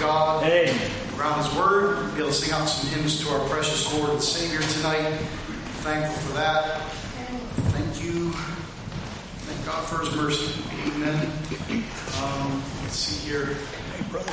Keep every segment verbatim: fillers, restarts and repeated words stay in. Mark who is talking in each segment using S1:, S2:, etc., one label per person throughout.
S1: God.
S2: Amen.
S1: Around His Word, be able to sing out some hymns to our precious Lord and Savior tonight. Thankful for that. Thank you. Thank God for His mercy. Amen. Um, let's see here.
S2: Hey, brother.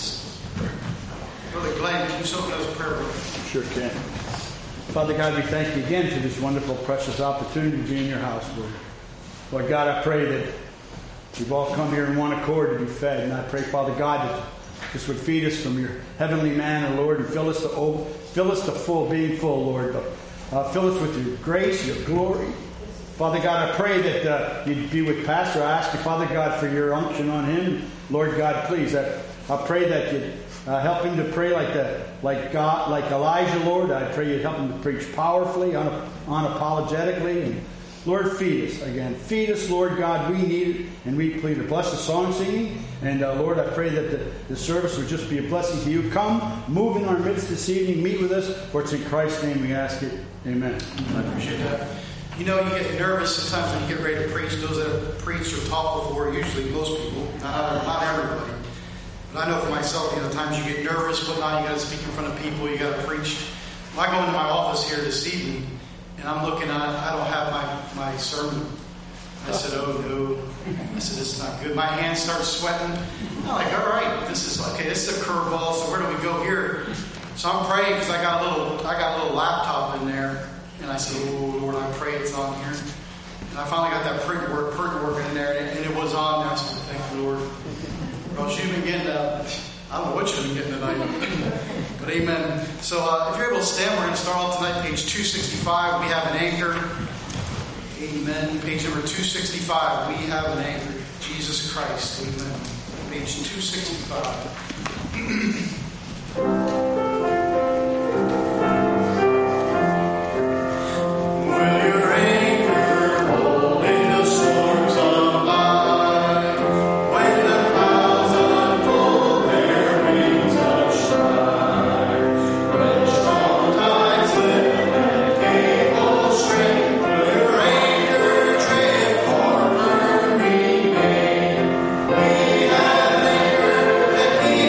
S1: Brother Glenn, can you open us a prayer, brother?
S2: Sure can. Father God, we thank you again for this wonderful, precious opportunity to be in your house, Lord. Lord God, I pray that we've all come here in one accord to be fed. And I pray, Father God, that this would feed us from your heavenly manna, Lord, and fill us to over, fill us to full, being full, Lord. Uh, fill us with your grace, your glory. Father God, I pray that uh, you'd be with Pastor. I ask you, Father God, for your unction on him. Lord God, please, I, I pray that you'd uh, help him to pray like the, like God, like Elijah, Lord. I pray you'd help him to preach powerfully, un, unapologetically. And Lord, feed us again. Feed us, Lord God. We need it, and we plead to bless the song singing. And uh, Lord, I pray that the, the service would just be a blessing to you. Come, move in our midst this evening. Meet with us. For it's in Christ's name we ask it. Amen.
S1: I appreciate that. You know, you get nervous sometimes when you get ready to preach. Those that have preached or taught before, usually most people, not, not everybody. But I know for myself, you know, times you get nervous, whatnot, you got to speak in front of people, you got to preach. When I go into my office here this evening, and I'm looking at it, I don't have my, my sermon. I said, oh no. I said, this is not good. My hands start sweating. I'm like, all right, this is okay, this is a curveball, so where do we go here? So I'm praying because I got a little I got a little laptop in there. And I said, oh Lord, I pray it's on here. And I finally got that print work, print work in there, and it was on. And I said, thank you, Lord. Well, you've been getting, uh, I don't know what you've been getting tonight. But amen. So uh, if you're able to stand, we're going to start off tonight, page two sixty-five. We have an anchor. Amen. Page number two sixty-five. We have an anchor. Jesus Christ. Amen. Page two sixty-five.
S3: He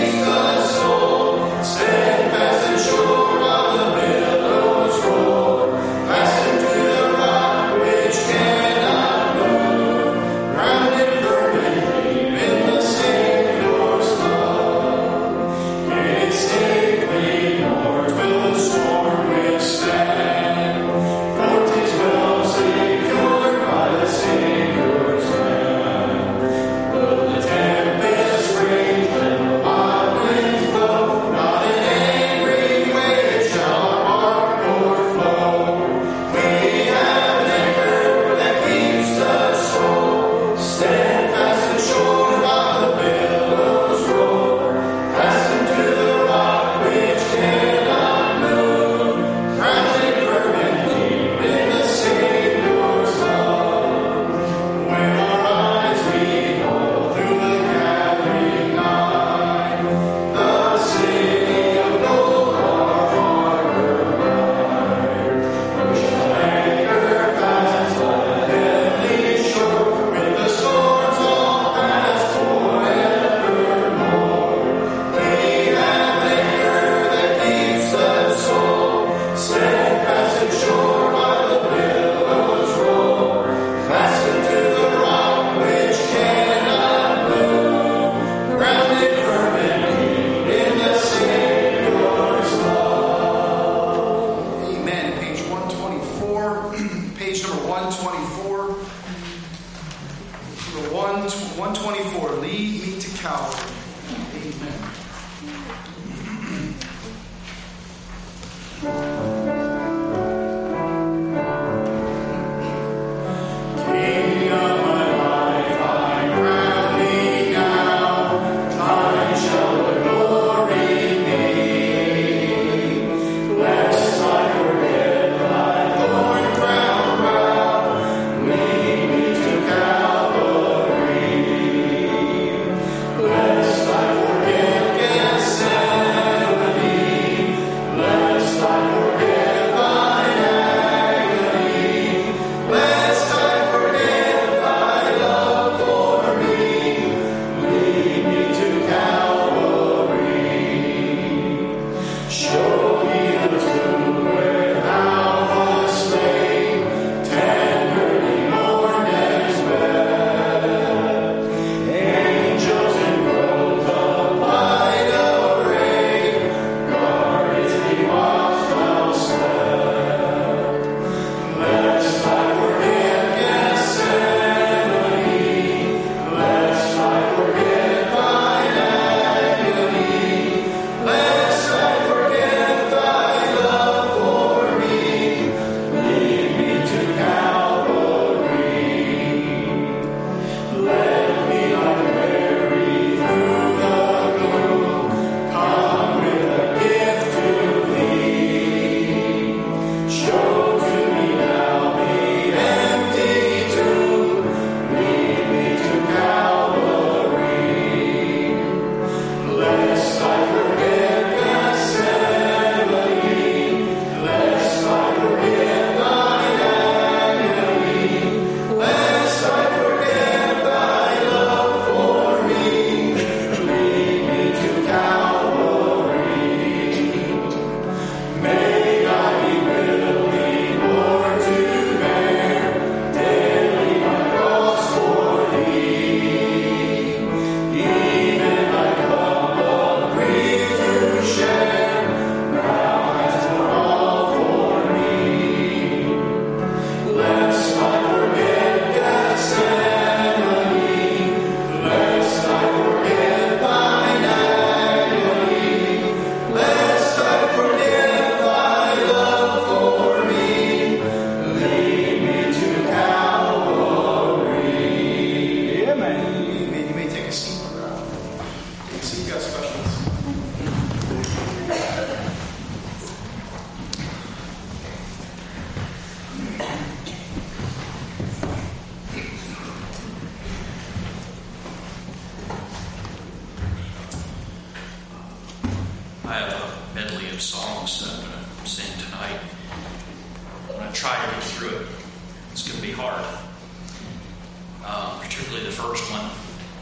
S3: I have a medley of songs that I'm going to sing tonight. I'm going to try to get through it. It's going to be hard, uh, particularly the first one.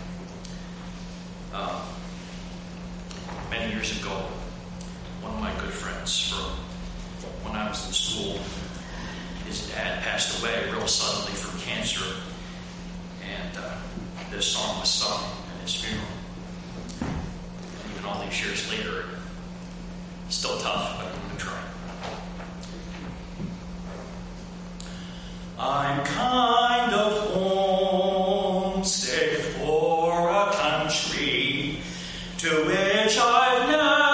S3: Uh, many years ago, one of my good friends from when I was in school, his dad passed away real suddenly from cancer, and uh, this song was sung at his funeral. And even all these years later, it's still tough, but I'm going to try. I'm kind of homesick for a country to which I've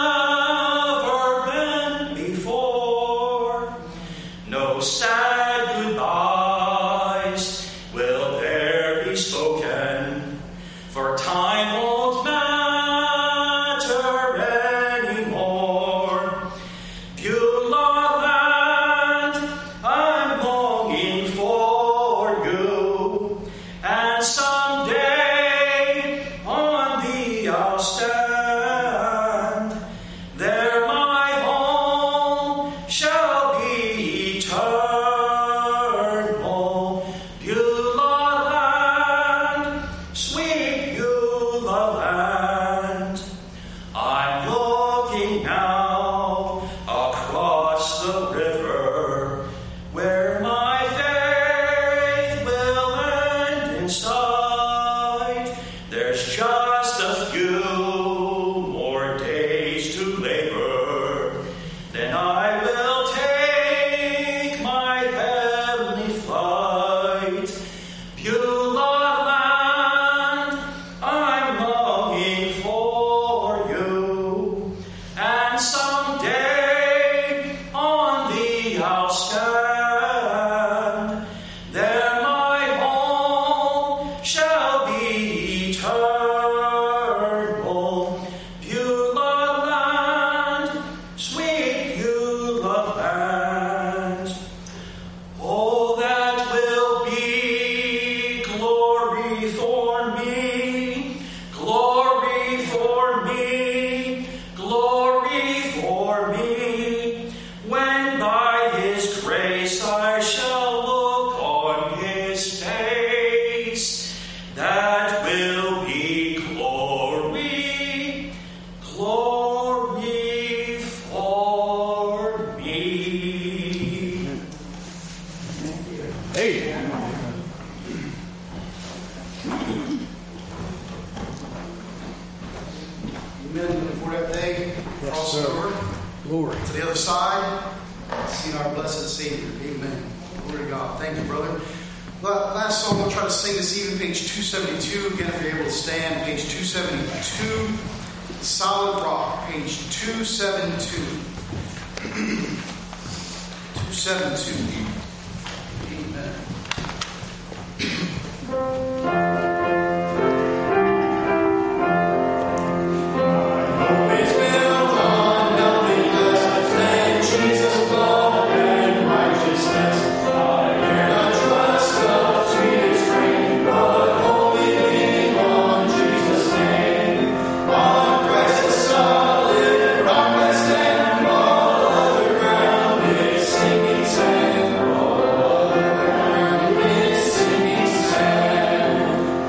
S3: never been before. No sad goodbyes will there be spoken, for time won't matter anymore. Beulah land, I'm longing for you, and someday on thee I'll stand. There my home shall be eternal. Beulah land, sweet Beulah land. I'm looking now across the river, where my faith will end in sight. There's just a few more days to labor, then I will take my heavenly flight. Beulah land, I'm longing for you, and someday on thee I'll stand. There my home shall be eternal. Beulah land, sweet Beulah land. Oh, that will be glory for me, glory for me, glory for me, when by His grace I shall look on His face. That will be glory, glory for me.
S2: Hey.
S1: Amen. Looking for that day. Cross
S2: sir.
S1: over
S2: Glory.
S1: to the other side. See our blessed Savior. Amen. Glory to God. Thank you, brother. Well, last song we'll try to sing this evening, page two seventy-two. Again, if you're able to stand, page two seventy-two. Solid Rock, page two seventy-two. two seventy-two. Amen.
S4: Singing sand.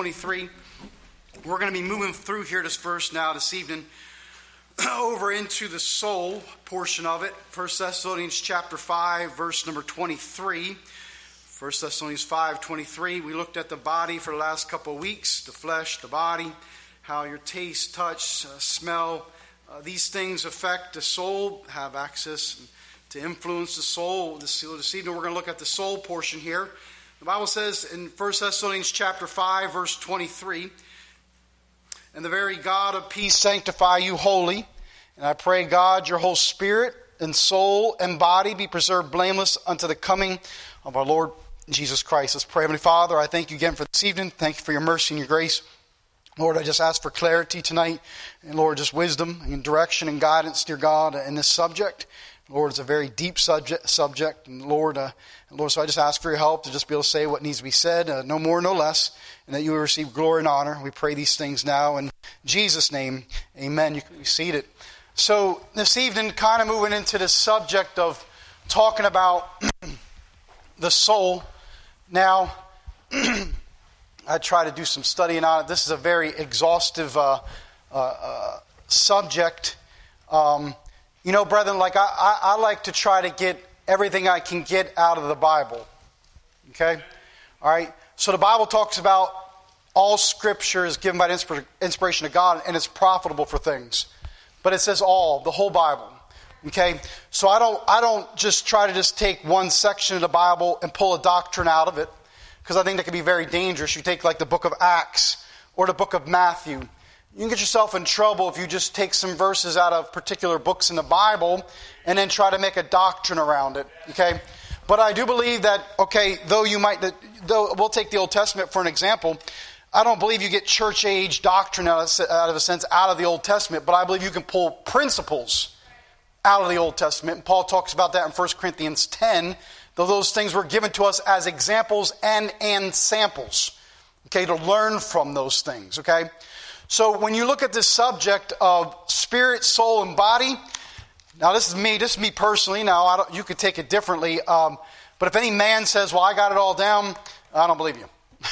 S1: twenty-three. We're going to be moving through here this verse now this evening over into the soul portion of it. First Thessalonians chapter five, verse number twenty-three. First Thessalonians five twenty-three. We looked at the body for the last couple of weeks, the flesh, the body, how your taste, touch, uh, smell, uh, these things affect the soul, have access to influence the soul. This, this evening we're going to look at the soul portion here. The Bible says in First Thessalonians chapter five, verse twenty-three, "And the very God of peace sanctify you wholly. And I pray, God, your whole spirit and soul and body be preserved blameless unto the coming of our Lord Jesus Christ." Let's pray. Heavenly Father, I thank you again for this evening. Thank you for your mercy and your grace. Lord, I just ask for clarity tonight. And Lord, just wisdom and direction and guidance, dear God, in this subject. Lord, it's a very deep subject, subject and Lord, uh, Lord, so I just ask for your help to just be able to say what needs to be said, uh, no more, no less, and that you will receive glory and honor. We pray these things now in Jesus' name, amen. You can be seated. So this evening, kind of moving into this subject of talking about the soul. Now, I try to do some studying on it. This is a very exhaustive uh, uh, uh, subject. Um You know, brethren, like I, I, I like to try to get everything I can get out of the Bible. Okay? All right? So the Bible talks about all Scripture is given by the inspir- inspiration of God and it's profitable for things. But it says all, the whole Bible. Okay? So I don't I don't just try to just take one section of the Bible and pull a doctrine out of it. Because I think that can be very dangerous. You take like the book of Acts or the book of Matthew. You can get yourself in trouble if you just take some verses out of particular books in the Bible and then try to make a doctrine around it. Okay? But I do believe that, okay, though you might, though we'll take the Old Testament for an example, I don't believe you get church age doctrine out of, out of a sense out of the Old Testament, but I believe you can pull principles out of the Old Testament. And Paul talks about that in First Corinthians ten, though those things were given to us as examples and, and samples. Okay, to learn from those things, okay? So when you look at this subject of spirit, soul, and body, now this is me, this is me personally. Now I don't, you could take it differently, um, but if any man says, "Well, I got it all down," I don't believe you.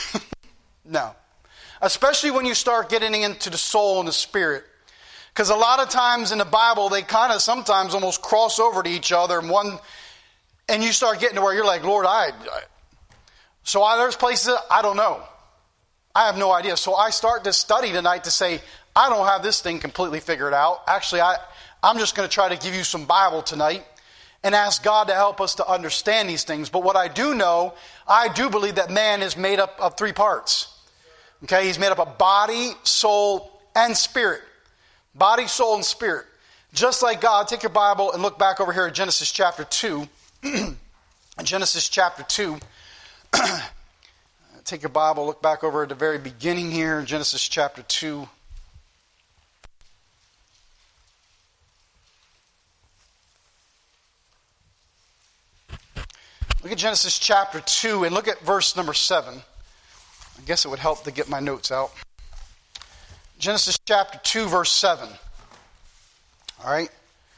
S1: No, especially when you start getting into the soul and the spirit, because a lot of times in the Bible they kind of sometimes almost cross over to each other, and one, and you start getting to where you're like, "Lord, I." I so I, there's places I don't know. I have no idea. So I start this study tonight to say, I don't have this thing completely figured out. Actually, I, I'm just going to try to give you some Bible tonight and ask God to help us to understand these things. But what I do know, I do believe that man is made up of three parts. Okay, he's made up of body, soul, and spirit. Body, soul, and spirit. Just like God, take your Bible and look back over here at Genesis chapter two. Genesis chapter two. Take your Bible, look back over at the very beginning here, Genesis chapter two. Look at Genesis chapter two and look at verse number seven. I guess it would help to get my notes out. Genesis chapter two, verse seven. All right.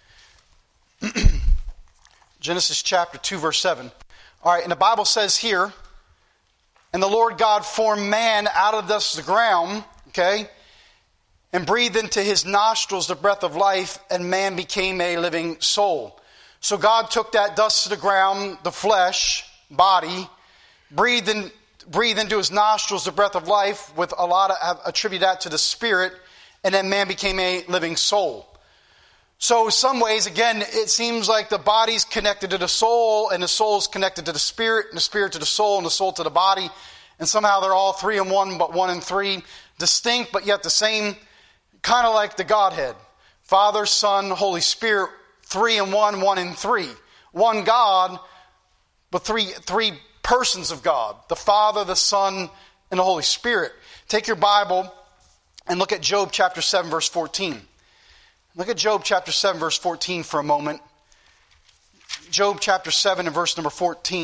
S1: Genesis chapter two, verse seven. All right, and the Bible says here, "And the Lord God formed man out of dust of the ground," okay, "and breathed into his nostrils the breath of life, and man became a living soul." So God took that dust of the ground, the flesh, body, breathed, in, breathed into his nostrils the breath of life, with a lot of attribute that to the spirit, and then man became a living soul. So in some ways, again, it seems like the body's connected to the soul, and the soul's connected to the spirit, and the spirit to the soul, and the soul to the body. And somehow they're all three in one, but one in three. Distinct, but yet the same. Kind of like the Godhead. Father, Son, Holy Spirit, three in one, one in three. One God, but three, three persons of God. The Father, the Son, and the Holy Spirit. Take your Bible and look at Job chapter seven, verse fourteen. Look at Job chapter seven, verse fourteen for a moment. Job chapter seven and verse number fourteen.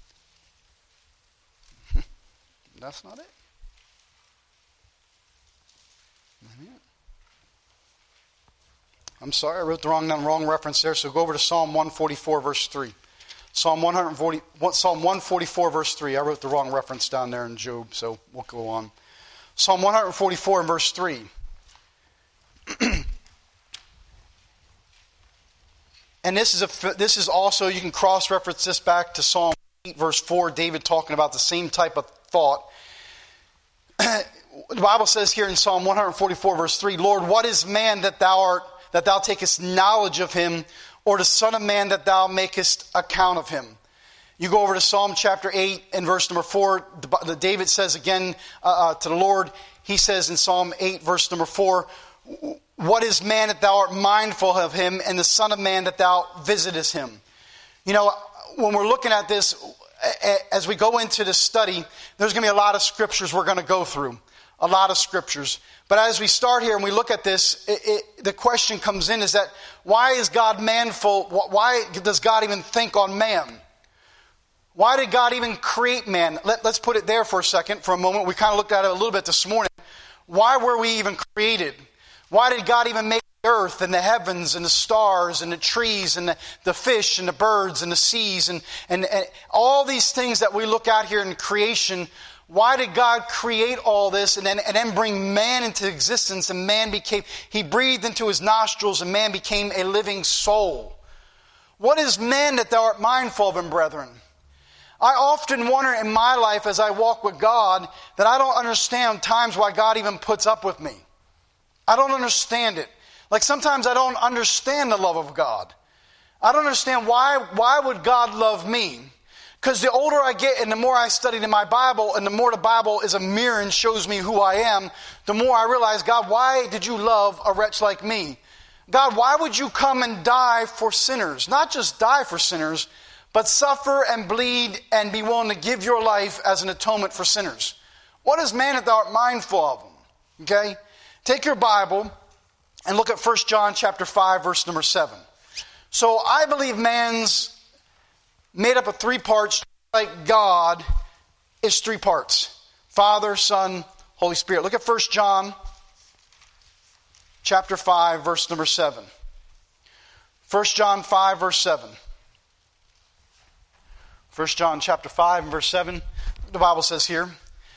S1: That's not it. I'm sorry, I wrote the wrong, wrong reference there, so go over to Psalm one forty-four, verse three. Psalm one forty, Psalm one forty-four, verse three. I wrote the wrong reference down there in Job, so we'll go on. Psalm one forty-four and verse three. And this is a this is also, you can cross-reference this back to Psalm eight, verse four, David talking about the same type of thought. The Bible says here in Psalm one forty-four, verse three, Lord, what is man that thou art, that thou takest knowledge of him, or the son of man that thou makest account of him? You go over to Psalm chapter eight and verse number four, the, the David says again uh, uh, to the Lord, he says in Psalm eight, verse number four, what is man that thou art mindful of him, and the son of man that thou visitest him? You know, when we're looking at this, as we go into this study, there's going to be a lot of scriptures we're going to go through. A lot of scriptures. But as we start here and we look at this, it, it, the question comes in is that, why is God manful? Why does God even think on man? Why did God even create man? Let, let's put it there for a second, for a moment. We kind of looked at it a little bit this morning. Why were we even created? Why did God even make the earth and the heavens and the stars and the trees and the, the fish and the birds and the seas and, and, and all these things that we look at here in creation? Why did God create all this and then, and then bring man into existence, and man became, he breathed into his nostrils and man became a living soul? What is man that thou art mindful of him, brethren? I often wonder in my life as I walk with God that I don't understand times why God even puts up with me. I don't understand it. Like sometimes I don't understand the love of God. I don't understand why, why would God love me? Because the older I get and the more I studied in my Bible and the more the Bible is a mirror and shows me who I am, the more I realize, God, why did you love a wretch like me? God, why would you come and die for sinners? Not just die for sinners, but suffer and bleed and be willing to give your life as an atonement for sinners. What is man that thou art mindful of him? Okay? Take your Bible and look at First John chapter five, verse number seven. So I believe man's made up of three parts, like God is three parts. Father, Son, Holy Spirit. Look at First John chapter five, verse number seven. First John five, verse seven. First John chapter five and verse seven. The Bible says here.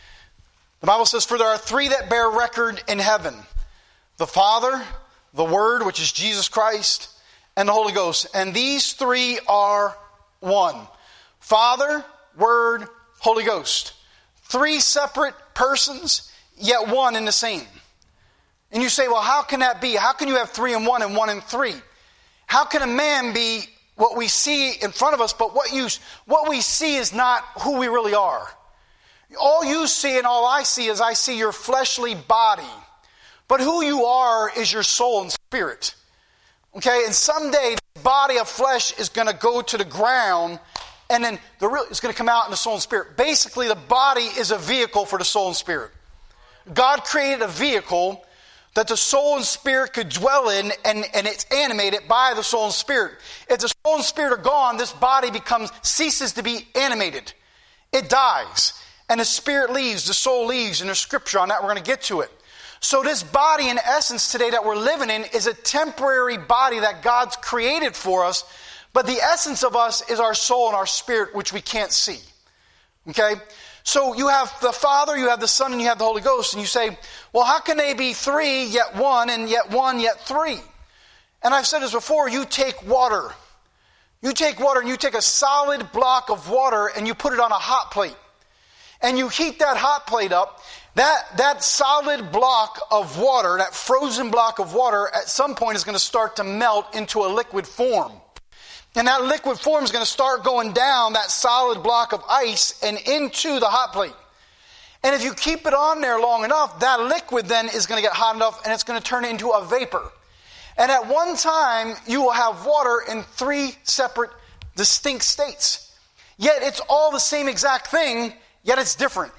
S1: The Bible says, for there are three that bear record in heaven. The Father, the Word, which is Jesus Christ, and the Holy Ghost. And these three are one. Father, Word, Holy Ghost. Three separate persons, yet one in the same. And you say, well, how can that be? How can you have three in one and one in three? How can a man be what we see in front of us, but what you what we see is not who we really are? All you see and all I see is I see your fleshly body. But who you are is your soul and spirit. Okay? And someday the body of flesh is going to go to the ground, and then the real it's going to come out in the soul and spirit. Basically, the body is a vehicle for the soul and spirit. God created a vehicle that the soul and spirit could dwell in, and, and it's animated by the soul and spirit. If the soul and spirit are gone, this body becomes ceases to be animated. It dies. And the spirit leaves, the soul leaves, and there's scripture on that. We're going to get to it. So this body, in essence, today that we're living in is a temporary body that God's created for us. But the essence of us is our soul and our spirit, which we can't see. Okay? So you have the Father, you have the Son, and you have the Holy Ghost. And you say, well, how can they be three, yet one, and yet one, yet three? And I've said this before, you take water. You take water and you take a solid block of water and you put it on a hot plate. And you heat that hot plate up, that, that solid block of water, that frozen block of water, at some point is going to start to melt into a liquid form. And that liquid form is going to start going down that solid block of ice and into the hot plate. And if you keep it on there long enough, that liquid then is going to get hot enough and it's going to turn into a vapor. And at one time, you will have water in three separate, distinct states. Yet it's all the same exact thing, yet it's different.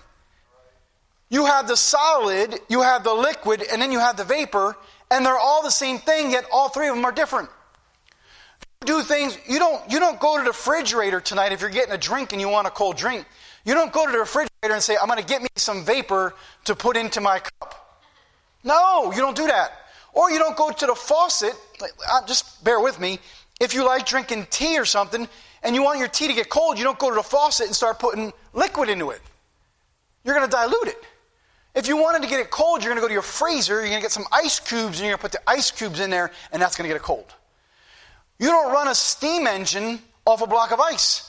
S1: You have the solid, you have the liquid, and then you have the vapor, and they're all the same thing, yet all three of them are different. You do things, you don't, you don't go to the refrigerator tonight if you're getting a drink and you want a cold drink. You don't go to the refrigerator and say, I'm going to get me some vapor to put into my cup. No, you don't do that. Or you don't go to the faucet, just bear with me, if you like drinking tea or something, and you want your tea to get cold, you don't go to the faucet and start putting liquid into it. You're going to dilute it.
S4: If you wanted to get it cold, you're going to go to your freezer, you're going to get some ice cubes, and you're going to put the ice cubes in there, and that's going to get it cold. You don't run a steam engine off a block of ice.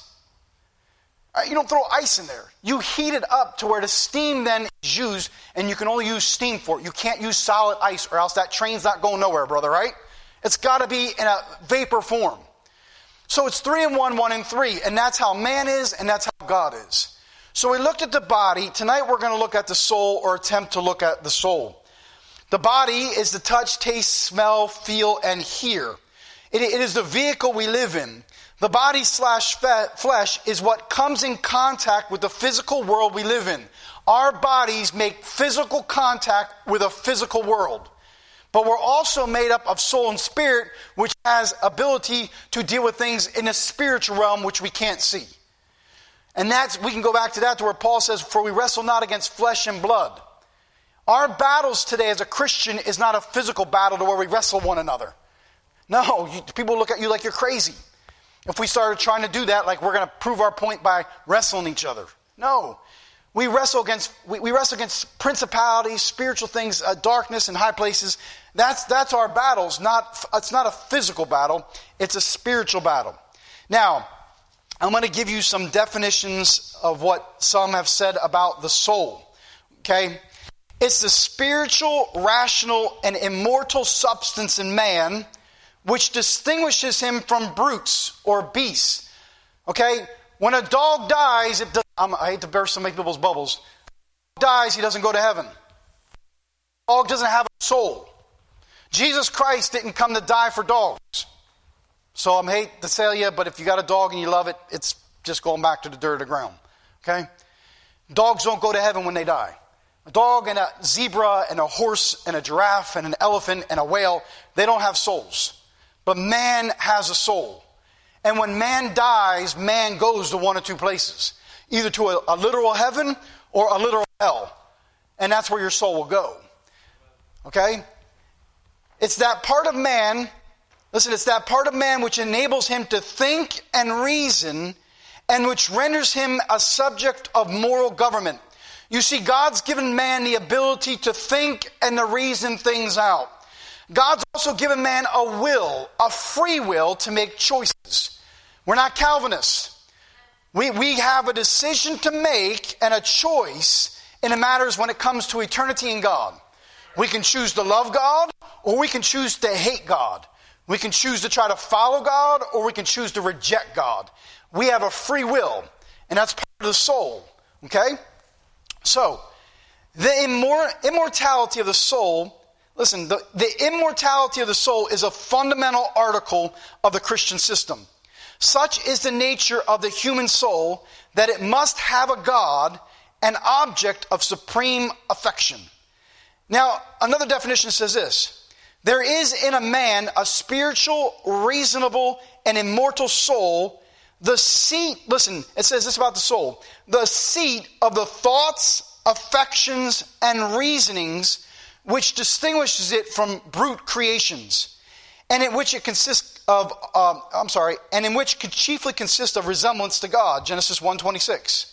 S4: You don't throw ice in there. You heat it up to where the steam then is used, and you can only use steam for it. You can't use solid ice, or else that train's not going nowhere, brother, right? It's got to be in a vapor form. So it's three in one, one in three, and that's how man is, and that's how God is. So we looked at the body. Tonight we're going to look at the soul, or attempt to look at the soul. The body is the touch, taste, smell, feel, and hear. It, it is the vehicle we live in. The body slash flesh is what comes in contact with the physical world we live in. Our bodies make physical contact with a physical world. But we're also made up of soul and spirit, which has ability to deal with things in the spiritual realm which we can't see. And that's, we can go back to that to where Paul says, for we wrestle not against flesh and blood. Our battles today as a Christian is not a physical battle to where we wrestle one another. No, you, people look at you like you're crazy. If we started trying to do that, like we're going to prove our point by wrestling each other. No. We wrestle against we, we wrestle against principalities, spiritual things, uh, darkness in high places. That's that's our battles. Not it's not a physical battle. It's a spiritual battle. Now, I'm going to give you some definitions of what some have said about the soul. Okay? It's the spiritual, rational, and immortal substance in man which distinguishes him from brutes or beasts. Okay? When a dog dies, it does, I'm, I hate to burst so many people's bubbles. When a dog dies, he doesn't go to heaven. A dog doesn't have a soul. Jesus Christ didn't come to die for dogs. So I hate to tell you, but if you got a dog and you love it, it's just going back to the dirt of the ground. Okay? Dogs don't go to heaven when they die. A dog and a zebra and a horse and a giraffe and an elephant and a whale, they don't have souls. But man has a soul. And when man dies, man goes to one of two places. Either to a, a literal heaven or a literal hell. And that's where your soul will go. Okay? It's that part of man, listen, it's that part of man which enables him to think and reason and which renders him a subject of moral government. You see, God's given man the ability to think and to reason things out. God's also given man a will, a free will to make choices. We're not Calvinists. We, we have a decision to make and a choice in the matters when it comes to eternity and God. We can choose to love God or we can choose to hate God. We can choose to try to follow God or we can choose to reject God. We have a free will, and that's part of the soul. Okay? So, the immor- immortality of the soul... Listen, the, the immortality of the soul is a fundamental article of the Christian system. Such is the nature of the human soul that it must have a God, an object of supreme affection. Now, another definition says this. There is in a man a spiritual, reasonable, and immortal soul, the seat, listen, it says this about the soul, the seat of the thoughts, affections, and reasonings which distinguishes it from brute creations, and in which it consists of, um, I'm sorry, and in which could chiefly consist of resemblance to God, Genesis one twenty-six.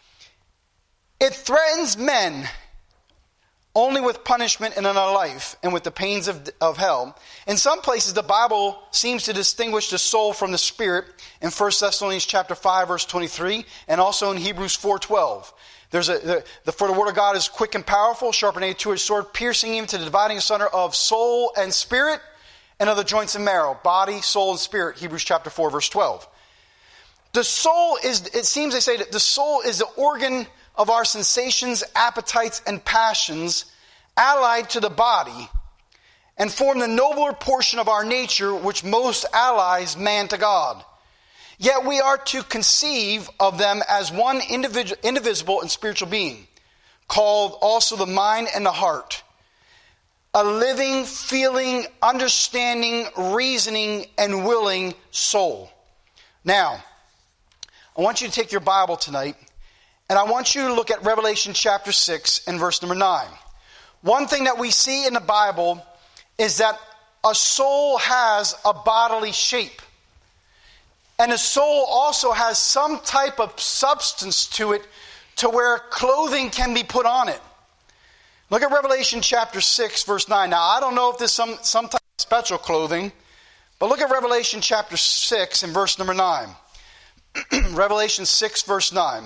S4: It threatens men only with punishment in another life and with the pains of, of hell. In some places, the Bible seems to distinguish the soul from the spirit in First Thessalonians chapter five, verse twenty-three, and also in Hebrews four twelve. There's a, the, the, for the word of God is quick and powerful, sharper than a two-edged sword, piercing even to the dividing asunder of soul and spirit, and of the joints and marrow, body, soul, and spirit. Hebrews chapter four, verse twelve. The soul is, it seems they say that the soul is the organ of our sensations, appetites, and passions, allied to the body, and form the nobler portion of our nature, which most allies man to God. Yet we are to conceive of them as one individual, indivisible and spiritual being, called also the mind and the heart. A living, feeling, understanding, reasoning, and willing soul. Now, I want you to take your Bible tonight, and I want you to look at Revelation chapter six and verse number nine. One thing that we see in the Bible is that a soul has a bodily shape. And a soul also has some type of substance to it to where clothing can be put on it. Look at Revelation chapter six, verse nine. Now, I don't know if this is some, some type of special clothing, but look at Revelation chapter six and verse number nine. Revelation six, verse nine.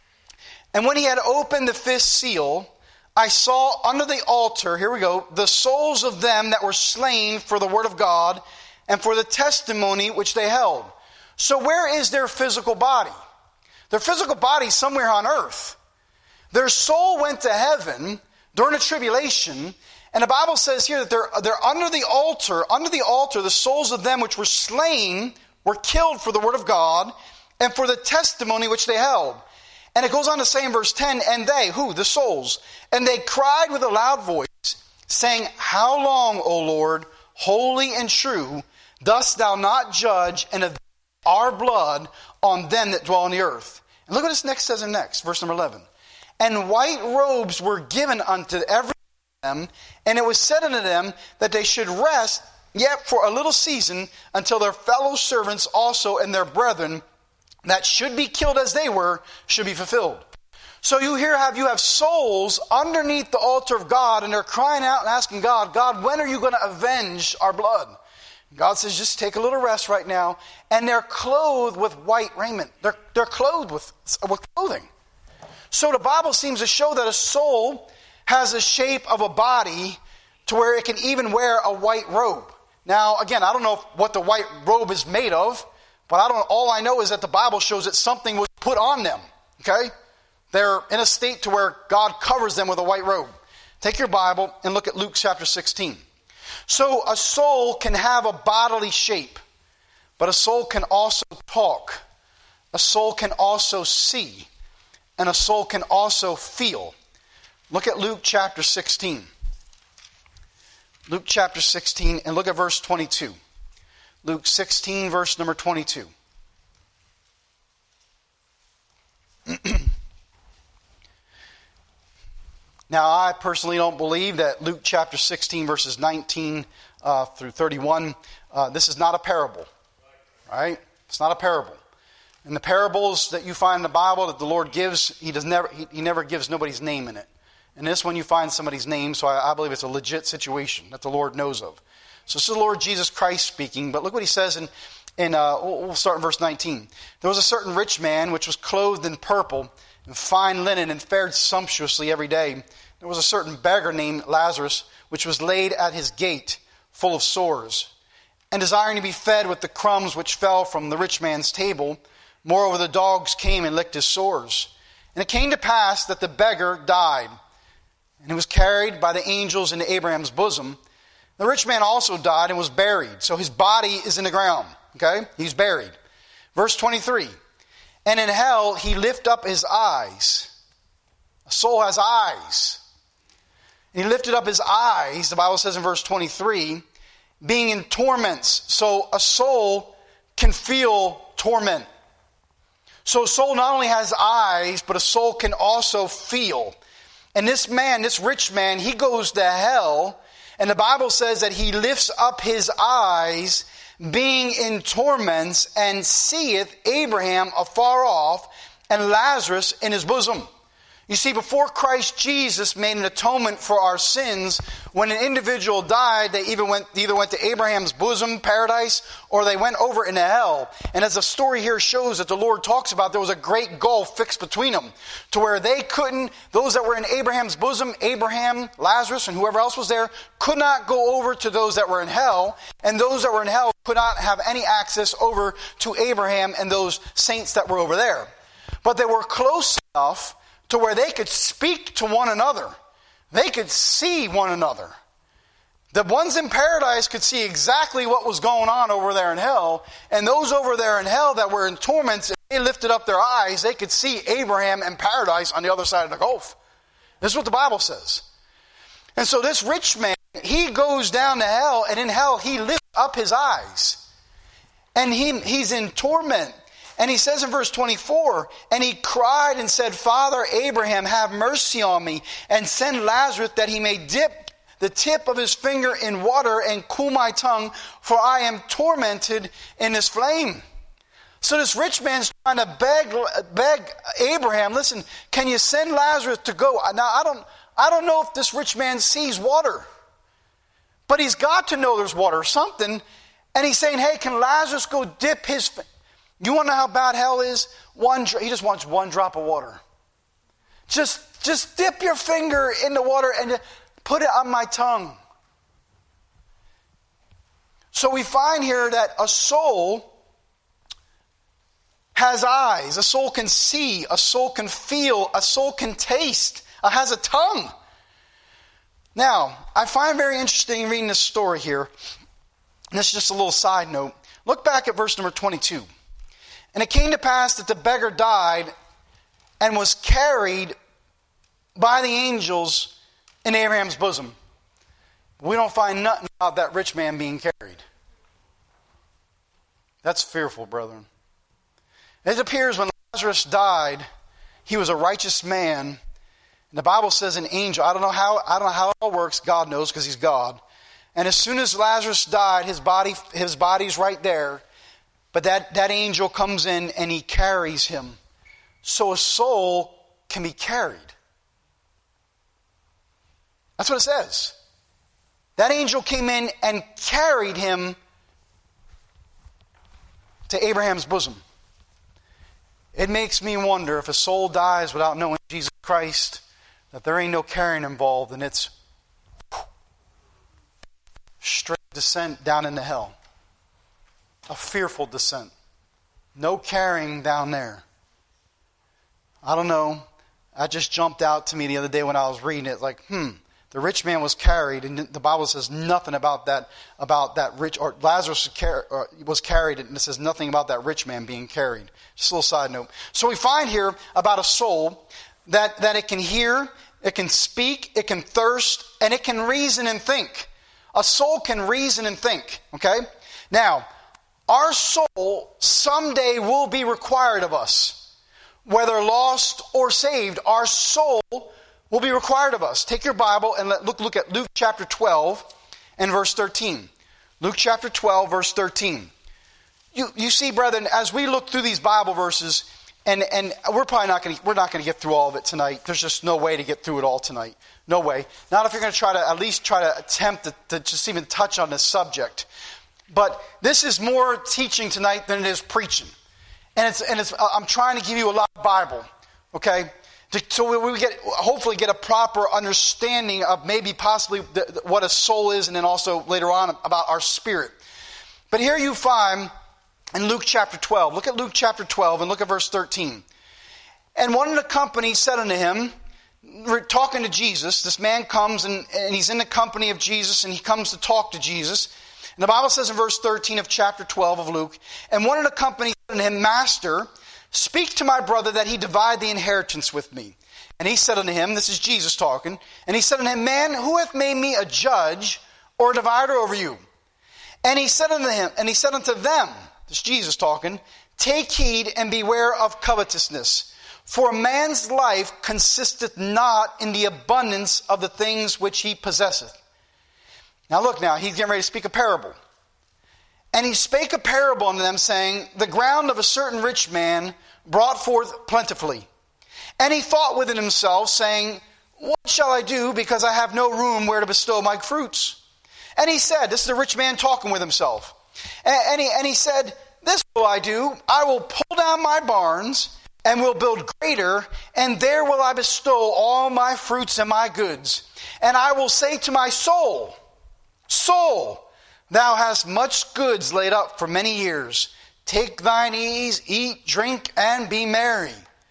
S4: And when he had opened the fifth seal, I saw under the altar, here we go, the souls of them that were slain for the word of God and for the testimony which they held. So where is their physical body? Their physical body is somewhere on earth. Their soul went to heaven during the tribulation, and the Bible says here that they're, they're under the altar. Under the altar, the souls of them which were slain were killed for the word of God and for the testimony which they held. And it goes on to say in verse ten, and they, who? The souls. And they cried with a loud voice, saying, How long, O Lord, holy and true, dost thou not judge and avenge our blood on them that dwell on the earth? And look what this next says in next, verse number eleven. And white robes were given unto every one of them, and it was said unto them that they should rest yet for a little season until their fellow servants also and their brethren that should be killed as they were should be fulfilled. So you here have you have souls underneath the altar of God, and they're crying out and asking God, God, when are you going to avenge our blood? God says, just take a little rest right now. And they're clothed with white raiment. They're, they're clothed with, with clothing. So the Bible seems to show that a soul has a shape of a body to where it can even wear a white robe. Now, again, I don't know what the white robe is made of, but I don't. All I know is that the Bible shows that something was put on them. Okay? They're in a state to where God covers them with a white robe. Take your Bible and look at Luke chapter sixteen. So a soul can have a bodily shape, but a soul can also talk. A soul can also see. And a soul can also feel. Look at Luke chapter sixteen. Luke chapter sixteen, and look at verse twenty-two. Luke sixteen, verse number twenty-two. Now, I personally don't believe that Luke chapter sixteen, verses nineteen uh, through thirty-one, uh, this is not a parable. Right? It's not a parable. In the parables that you find in the Bible that the Lord gives, He does never He, he never gives nobody's name in it. And this one you find somebody's name, so I, I believe it's a legit situation that the Lord knows of. So this is the Lord Jesus Christ speaking, but look what He says in, in uh, we'll start in verse nineteen. There was a certain rich man which was clothed in purple and fine linen and fared sumptuously every day. There was a certain beggar named Lazarus which was laid at his gate full of sores, and desiring to be fed with the crumbs which fell from the rich man's table. Moreover, the dogs came and licked his sores. And it came to pass that the beggar died, and he was carried by the angels into Abraham's bosom. The rich man also died and was buried. So his body is in the ground. Okay? He's buried. Verse twenty-three. And in hell he lift up his eyes. A soul has eyes. And he lifted up his eyes, the Bible says in verse twenty-three, being in torments. So a soul can feel torment. So a soul not only has eyes, but a soul can also feel. And this man, this rich man, he goes to hell. And the Bible says that he lifts up his eyes, being in torments, and seeth Abraham afar off, and Lazarus in his bosom. You see, before Christ Jesus made an atonement for our sins, when an individual died, they either went, either went to Abraham's bosom, paradise, or they went over into hell. And as the story here shows that the Lord talks about, there was a great gulf fixed between them, to where they couldn't, those that were in Abraham's bosom, Abraham, Lazarus, and whoever else was there, could not go over to those that were in hell, and those that were in hell could not have any access over to Abraham and those saints that were over there. But they were close enough to where they could speak to one another. They could see one another. The ones in paradise could see exactly what was going on over there in hell. And those over there in hell that were in torments, if they lifted up their eyes, they could see Abraham and paradise on the other side of the gulf. This is what the Bible says. And so this rich man, he goes down to hell, and in hell he lifts up his eyes. And he, he's in torment. And he says in verse twenty-four, and he cried and said, Father Abraham, have mercy on me, and send Lazarus that he may dip the tip of his finger in water and cool my tongue, for I am tormented in this flame. So this rich man's trying to beg, beg Abraham, listen, can you send Lazarus to go? Now, I don't, I don't know if this rich man sees water, but he's got to know there's water or something. And he's saying, hey, can Lazarus go dip his... Fi-? You want to know how bad hell is? One, he just wants one drop of water. Just, just dip your finger in the water and put it on my tongue. So we find here that a soul has eyes. A soul can see. A soul can feel. A soul can taste. It has a tongue. Now, I find very interesting reading this story here. And this is just a little side note. Look back at verse number twenty-two. And it came to pass that the beggar died and was carried by the angels in Abraham's bosom. We don't find nothing about that rich man being carried. That's fearful, brethren. It appears when Lazarus died, he was a righteous man. And the Bible says an angel. I don't know how, I don't know how it all works. God knows because he's God. And as soon as Lazarus died, his body, his body's right there. But that, that angel comes in and he carries him. So a soul can be carried. That's what it says. That angel came in and carried him to Abraham's bosom. It makes me wonder if a soul dies without knowing Jesus Christ, that there ain't no carrying involved, and it's straight descent down into hell. A fearful descent. No carrying down there. I don't know. That just jumped out to me the other day when I was reading it. Like, hmm, the rich man was carried, and the Bible says nothing about that, about that rich, or Lazarus was carried, and it says nothing about that rich man being carried. Just a little side note. So we find here about a soul that, that it can hear, it can speak, it can thirst, and it can reason and think. A soul can reason and think, okay? Now, our soul someday will be required of us. Whether lost or saved, our soul will be required of us. Take your Bible and let, look, look at Luke chapter twelve and verse thirteen. Luke chapter twelve, verse thirteen. You, you see, brethren, as we look through these Bible verses, and, and we're probably not going to, we're not going to get through all of it tonight. There's just no way to get through it all tonight. No way. Not if you're going to try to at least try to attempt to, to just even touch on this subject. But this is more teaching tonight than it is preaching. And it's and it's I'm trying to give you a lot of Bible, okay? To, so we get hopefully get a proper understanding of maybe possibly the, the, what a soul is, and then also later on about our spirit. But here you find in Luke chapter twelve. Look at Luke chapter twelve and look at verse thirteen. And one of the company said unto him, we're talking to Jesus. This man comes and, and he's in the company of Jesus, and he comes to talk to Jesus. And the Bible says in verse thirteen of chapter twelve of Luke, and one of the company said unto him, Master, speak to my brother that he divide the inheritance with me. And he said unto him, this is Jesus talking, and he said unto him, Man, who hath made me a judge or a divider over you? And he said unto him, and he said unto them, this is Jesus talking, Take heed and beware of covetousness, for a man's life consisteth not in the abundance of the things which he possesseth. Now look now, he's getting ready to speak a parable. And he spake a parable unto them, saying, The ground of a certain rich man brought forth plentifully. And he thought within himself, saying, What shall I do, because I have no room where to bestow my fruits? And he said, this is a rich man talking with himself. And he, and he said, This will I do, I will pull down my barns, and will build greater, and there will I bestow all my fruits and my goods. And I will say to my soul, Soul, thou hast much goods laid up for many years. Take thine ease, eat, drink, and be merry.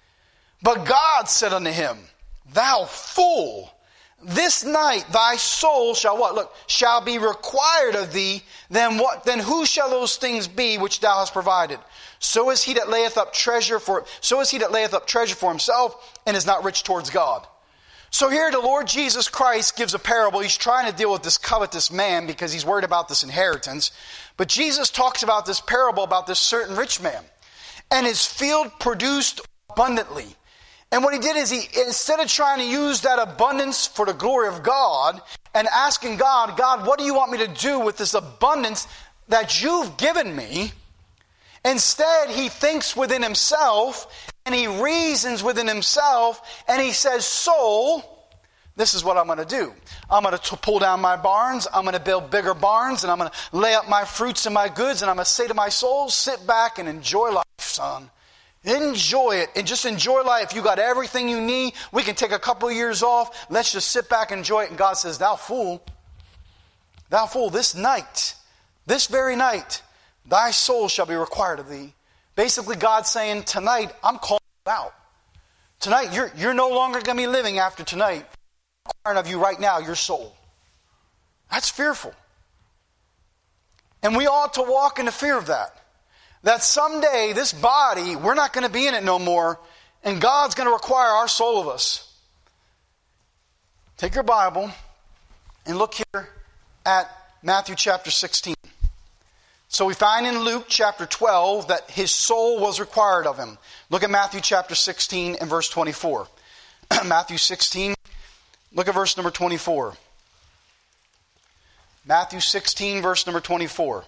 S4: But God said unto him, Thou fool, this night thy soul shall what? Look, shall be required of thee. Then what? Then who shall those things be which thou hast provided? So is he that layeth up treasure for so is he that layeth up treasure for himself, and is not rich towards God. So here the Lord Jesus Christ gives a parable. He's trying to deal with this covetous man because he's worried about this inheritance. But Jesus talks about this parable about this certain rich man. And his field produced abundantly. And what he did is he, instead of trying to use that abundance for the glory of God and asking God, God, what do you want me to do with this abundance that you've given me? Instead, he thinks within himself, and he reasons within himself, and he says, Soul, This is what I'm going to do. I'm going to pull down my barns. I'm going to build bigger barns, and I'm going to lay up my fruits and my goods, and I'm going to say to my soul, sit back and enjoy life, son. Enjoy it, and just enjoy life. You got everything you need. We can take a couple of years off. Let's just sit back and enjoy it. And God says, thou fool, thou fool, this night, this very night, thy soul shall be required of thee. Basically, God's saying, tonight, I'm calling you out. Tonight, you're, you're no longer going to be living after tonight. Requiring of you right now, your soul. That's fearful. And we ought to walk in the fear of that. That someday, this body, we're not going to be in it no more, and God's going to require our soul of us. Take your Bible and look here at Matthew chapter sixteen. So we find in Luke chapter twelve that his soul was required of him. Look at Matthew chapter sixteen and verse twenty-four. Matthew sixteen, look at verse number twenty-four. Matthew sixteen, verse number twenty-four.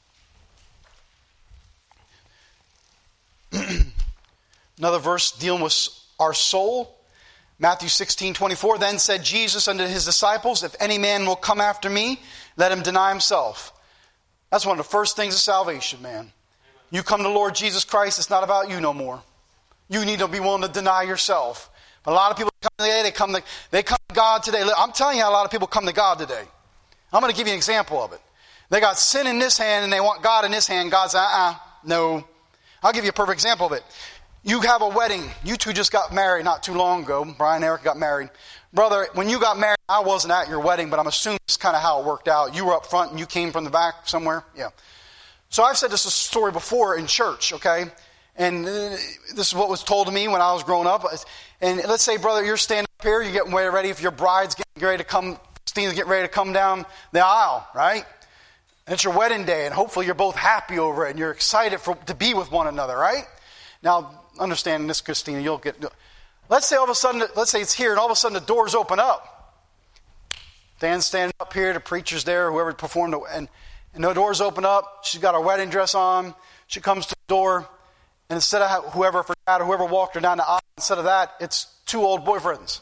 S4: Another verse dealing with our soul. Matthew sixteen, twenty-four. Then said Jesus unto his disciples, if any man will come after me, let him deny himself. That's one of the first things of salvation, man. Amen. You come to Lord Jesus Christ, it's not about you no more. You need to be willing to deny yourself. But a lot of people come today, they come to, they come to God today. I'm telling you how a lot of people come to God today. I'm going to give you an example of it. They got sin in this hand and they want God in this hand. God's, uh-uh, no. I'll give you a perfect example of it. You have a wedding. You two just got married not too long ago. Brian and Eric got married. Brother, when you got married, I wasn't at your wedding, but I'm assuming it's kind of how it worked out. You were up front and you came from the back somewhere? Yeah. So I've said this story before in church, okay? And this is what was told to me when I was growing up. And let's say, brother, you're standing up here, you're getting ready if your bride's getting ready to come, Christine's getting ready to come down the aisle, right? And it's your wedding day, and hopefully you're both happy over it, and you're excited for, to be with one another, right? Now, understanding this, Christina, you'll get... Let's say all of a sudden, let's say it's here, and all of a sudden the doors open up. Dan's standing up here, the preacher's there, whoever performed, and, and the doors open up. She's got her wedding dress on. She comes to the door, and instead of whoever forgot or whoever walked her down the aisle, instead of that, it's two old boyfriends.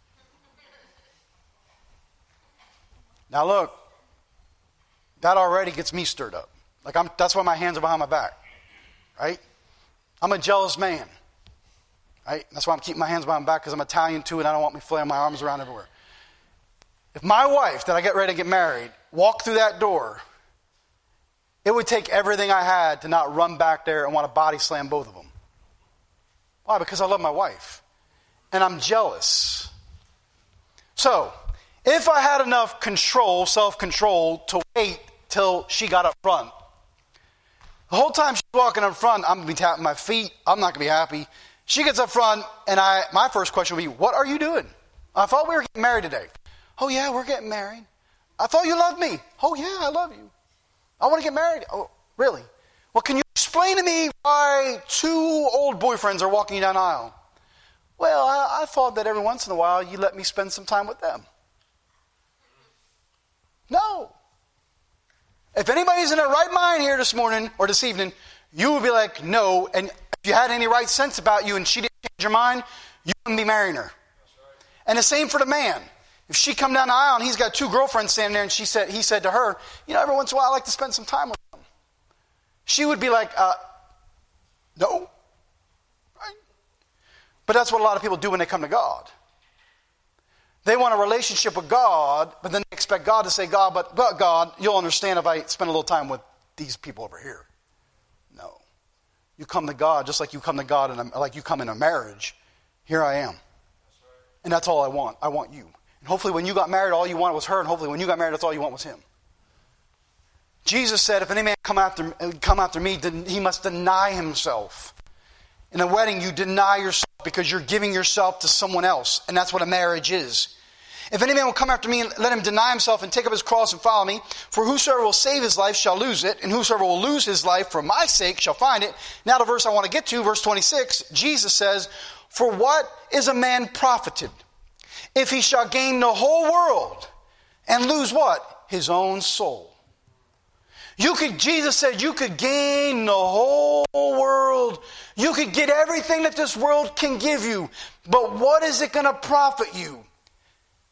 S4: Now look, that already gets me stirred up. Like I'm, that's why my hands are behind my back, right? I'm a jealous man. Right? That's why I'm keeping my hands behind my back, because I'm Italian too, and I don't want me flailing my arms around everywhere. If my wife, that I get ready to get married, walked through that door, it would take everything I had to not run back there and want to body slam both of them. Why? Because I love my wife. And I'm jealous. So, if I had enough control, self-control, to wait till she got up front, the whole time she's walking up front, I'm going to be tapping my feet. I'm not going to be happy. She gets up front, and I, my first question would be, what are you doing? I thought we were getting married today. Oh, yeah, we're getting married. I thought you loved me. Oh, yeah, I love you. I want to get married. Oh, really? Well, can you explain to me why two old boyfriends are walking down the aisle? Well, I, I thought that every once in a while you let me spend some time with them. No. If anybody's in their right mind here this morning or this evening, you would be like, no, and if you had any right sense about you and she didn't change your mind, you wouldn't be marrying her. Right. And the same for the man. If she come down the aisle and he's got two girlfriends standing there and she said, he said to her, you know, every once in a while I like to spend some time with them. She would be like, uh, no. Right? But that's what a lot of people do when they come to God. They want a relationship with God, but then they expect God to say, God, but, but God, you'll understand if I spend a little time with these people over here. No. You come to God just like you come to God, in a, like you come in a marriage. Here I am. That's right. And that's all I want. I want you. And hopefully when you got married, all you wanted was her, and hopefully when you got married, that's all you want was him. Jesus said, if any man come after, come after me, he must deny himself. In a wedding, you deny yourself because you're giving yourself to someone else, and that's what a marriage is. If any man will come after me, let him deny himself and take up his cross and follow me. For whosoever will save his life shall lose it, and whosoever will lose his life for my sake shall find it. Now the verse I want to get to, verse twenty-six, Jesus says, for what is a man profited, if he shall gain the whole world and lose what? His own soul. You could, Jesus said, you could gain the whole world. You could get everything that this world can give you. But what is it going to profit you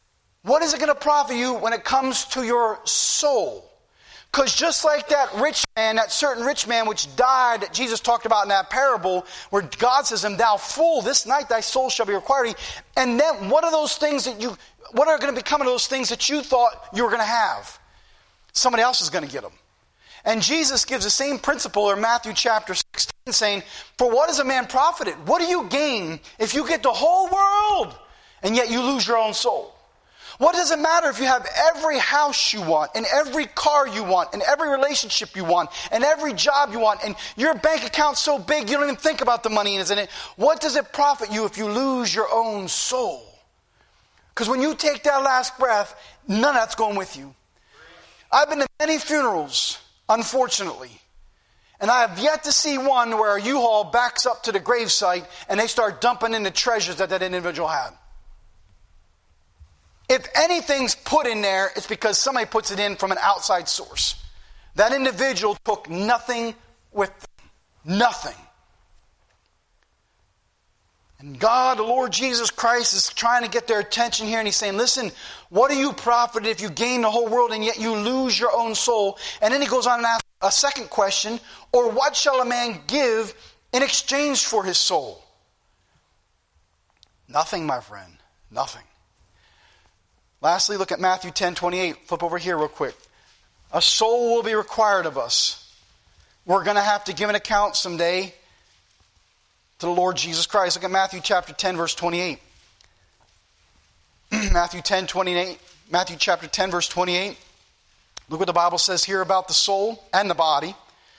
S4: What is it going to profit you when it comes to your soul? Because just like that rich man, that certain rich man which died, that Jesus talked about in that parable, where God says to him, thou fool, this night thy soul shall be required. And then what are those things that you, what are going to become of those things that you thought you were going to have? Somebody else is going to get them. And Jesus gives the same principle in Matthew chapter sixteen, saying, for what is a man profited? What do you gain if you get the whole world and yet you lose your own soul? What does it matter if you have every house you want, and every car you want, and every relationship you want, and every job you want, and your bank account's so big you don't even think about the money in it? What does it profit you if you lose your own soul? Because when you take that last breath, none of that's going with you. I've been to many funerals, unfortunately, and I have yet to see one where a U-Haul backs up to the gravesite and they start dumping in the treasures that that individual had. If anything's put in there, it's because somebody puts it in from an outside source. That individual took nothing with them. Nothing. And God, the Lord Jesus Christ, is trying to get their attention here, and He's saying, listen, what are you profited if you gain the whole world and yet you lose your own soul? And then He goes on and asks a second question, or what shall a man give in exchange for his soul? Nothing, my friend. Nothing. Lastly, look at Matthew ten twenty-eight. Flip over here real quick. A soul will be required of us. We're going to have to give an account someday to the Lord Jesus Christ. Look at Matthew chapter ten, verse twenty-eight. Matthew ten, twenty-eight. Matthew chapter ten, verse twenty-eight. Look what the Bible says here about the soul and the body.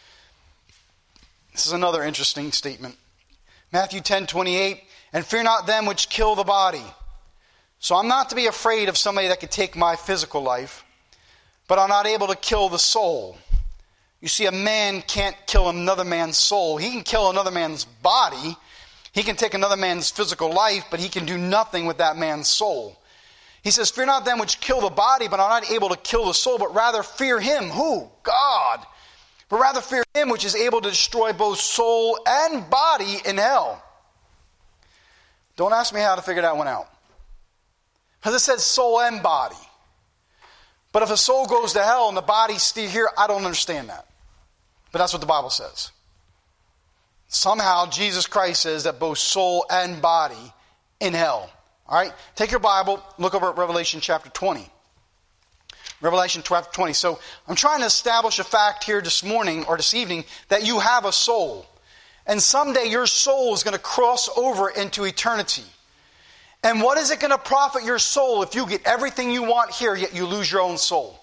S4: This is another interesting statement. Matthew ten, twenty-eight. And fear not them which kill the body. So I'm not to be afraid of somebody that could take my physical life, but I'm not able to kill the soul. You see, a man can't kill another man's soul. He can kill another man's body. He can take another man's physical life, but he can do nothing with that man's soul. He says, fear not them which kill the body, but are not able to kill the soul, but rather fear Him. Who? God. But rather fear Him which is able to destroy both soul and body in hell. Don't ask me how to figure that one out. Because it says soul and body. But if a soul goes to hell and the body's still here, I don't understand that. But that's what the Bible says. Somehow Jesus Christ says that both soul and body in hell. All right? Take your Bible, look over at Revelation chapter twenty. Revelation chapter twenty. So I'm trying to establish a fact here this morning or this evening that you have a soul. And someday your soul is going to cross over into eternity. And what is it going to profit your soul if you get everything you want here, yet you lose your own soul?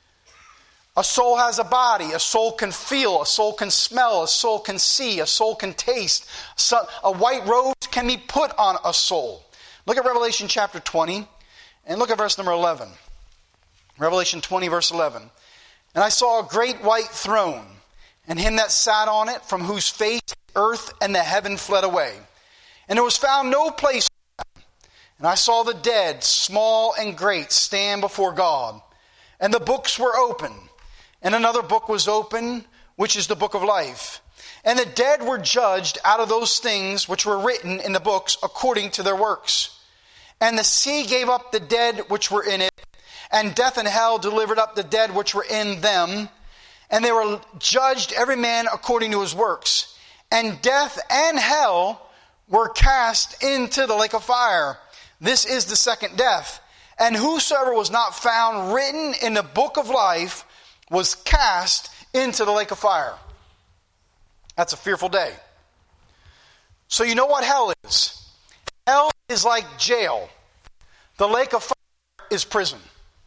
S4: A soul has a body. A soul can feel. A soul can smell. A soul can see. A soul can taste. So, a white rose can be put on a soul. Look at Revelation chapter twenty and look at verse number eleven. Revelation twenty, verse eleven. And I saw a great white throne, and him that sat on it, from whose face the earth and the heaven fled away. And there was found no place. And I saw the dead, small and great, stand before God. And the books were open. And another book was open, which is the book of life. And the dead were judged out of those things which were written in the books according to their works. And the sea gave up the dead which were in it. And death and hell delivered up the dead which were in them. And they were judged every man according to his works. And death and hell were cast into the lake of fire. This is the second death. And whosoever was not found written in the book of life was cast into the lake of fire. That's a fearful day. So you know what hell is? Hell is like jail. The lake of fire is prison.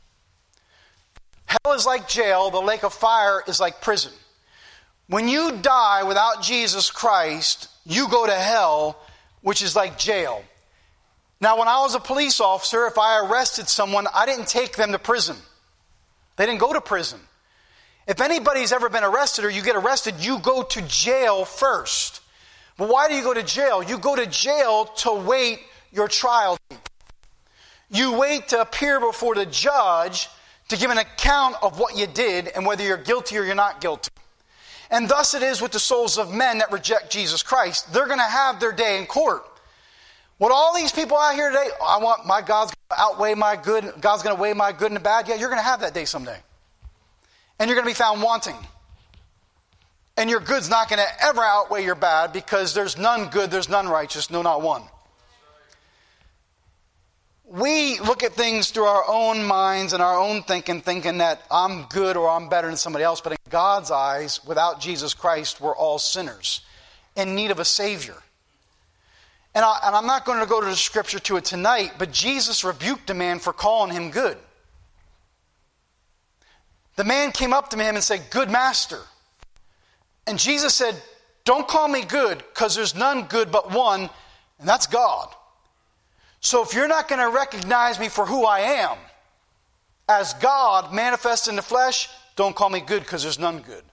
S4: Hell is like jail. The lake of fire is like prison. When you die without Jesus Christ, you go to hell, which is like jail. Now, when I was a police officer, if I arrested someone, I didn't take them to prison. They didn't go to prison. If anybody's ever been arrested or you get arrested, you go to jail first. But why do you go to jail? You go to jail to wait your trial date. You wait to appear before the judge to give an account of what you did and whether you're guilty or you're not guilty. And thus it is with the souls of men that reject Jesus Christ. They're going to have their day in court. What all these people out here today, I want my God's going outweigh my good, God's going to weigh my good and the bad. Yeah, you're going to have that day someday. And you're going to be found wanting. And your good's not going to ever outweigh your bad, because there's none good, there's none righteous, no, not one. We look at things through our own minds and our own thinking, thinking that I'm good or I'm better than somebody else. But in God's eyes, without Jesus Christ, we're all sinners in need of a Savior. And, I, and I'm not going to go to the scripture to it tonight, but Jesus rebuked a man for calling him good. The man came up to him and said, "Good master." And Jesus said, "Don't call me good, because there's none good but one, and that's God. So if you're not going to recognize me for who I am, as God manifest in the flesh, don't call me good, because there's none good."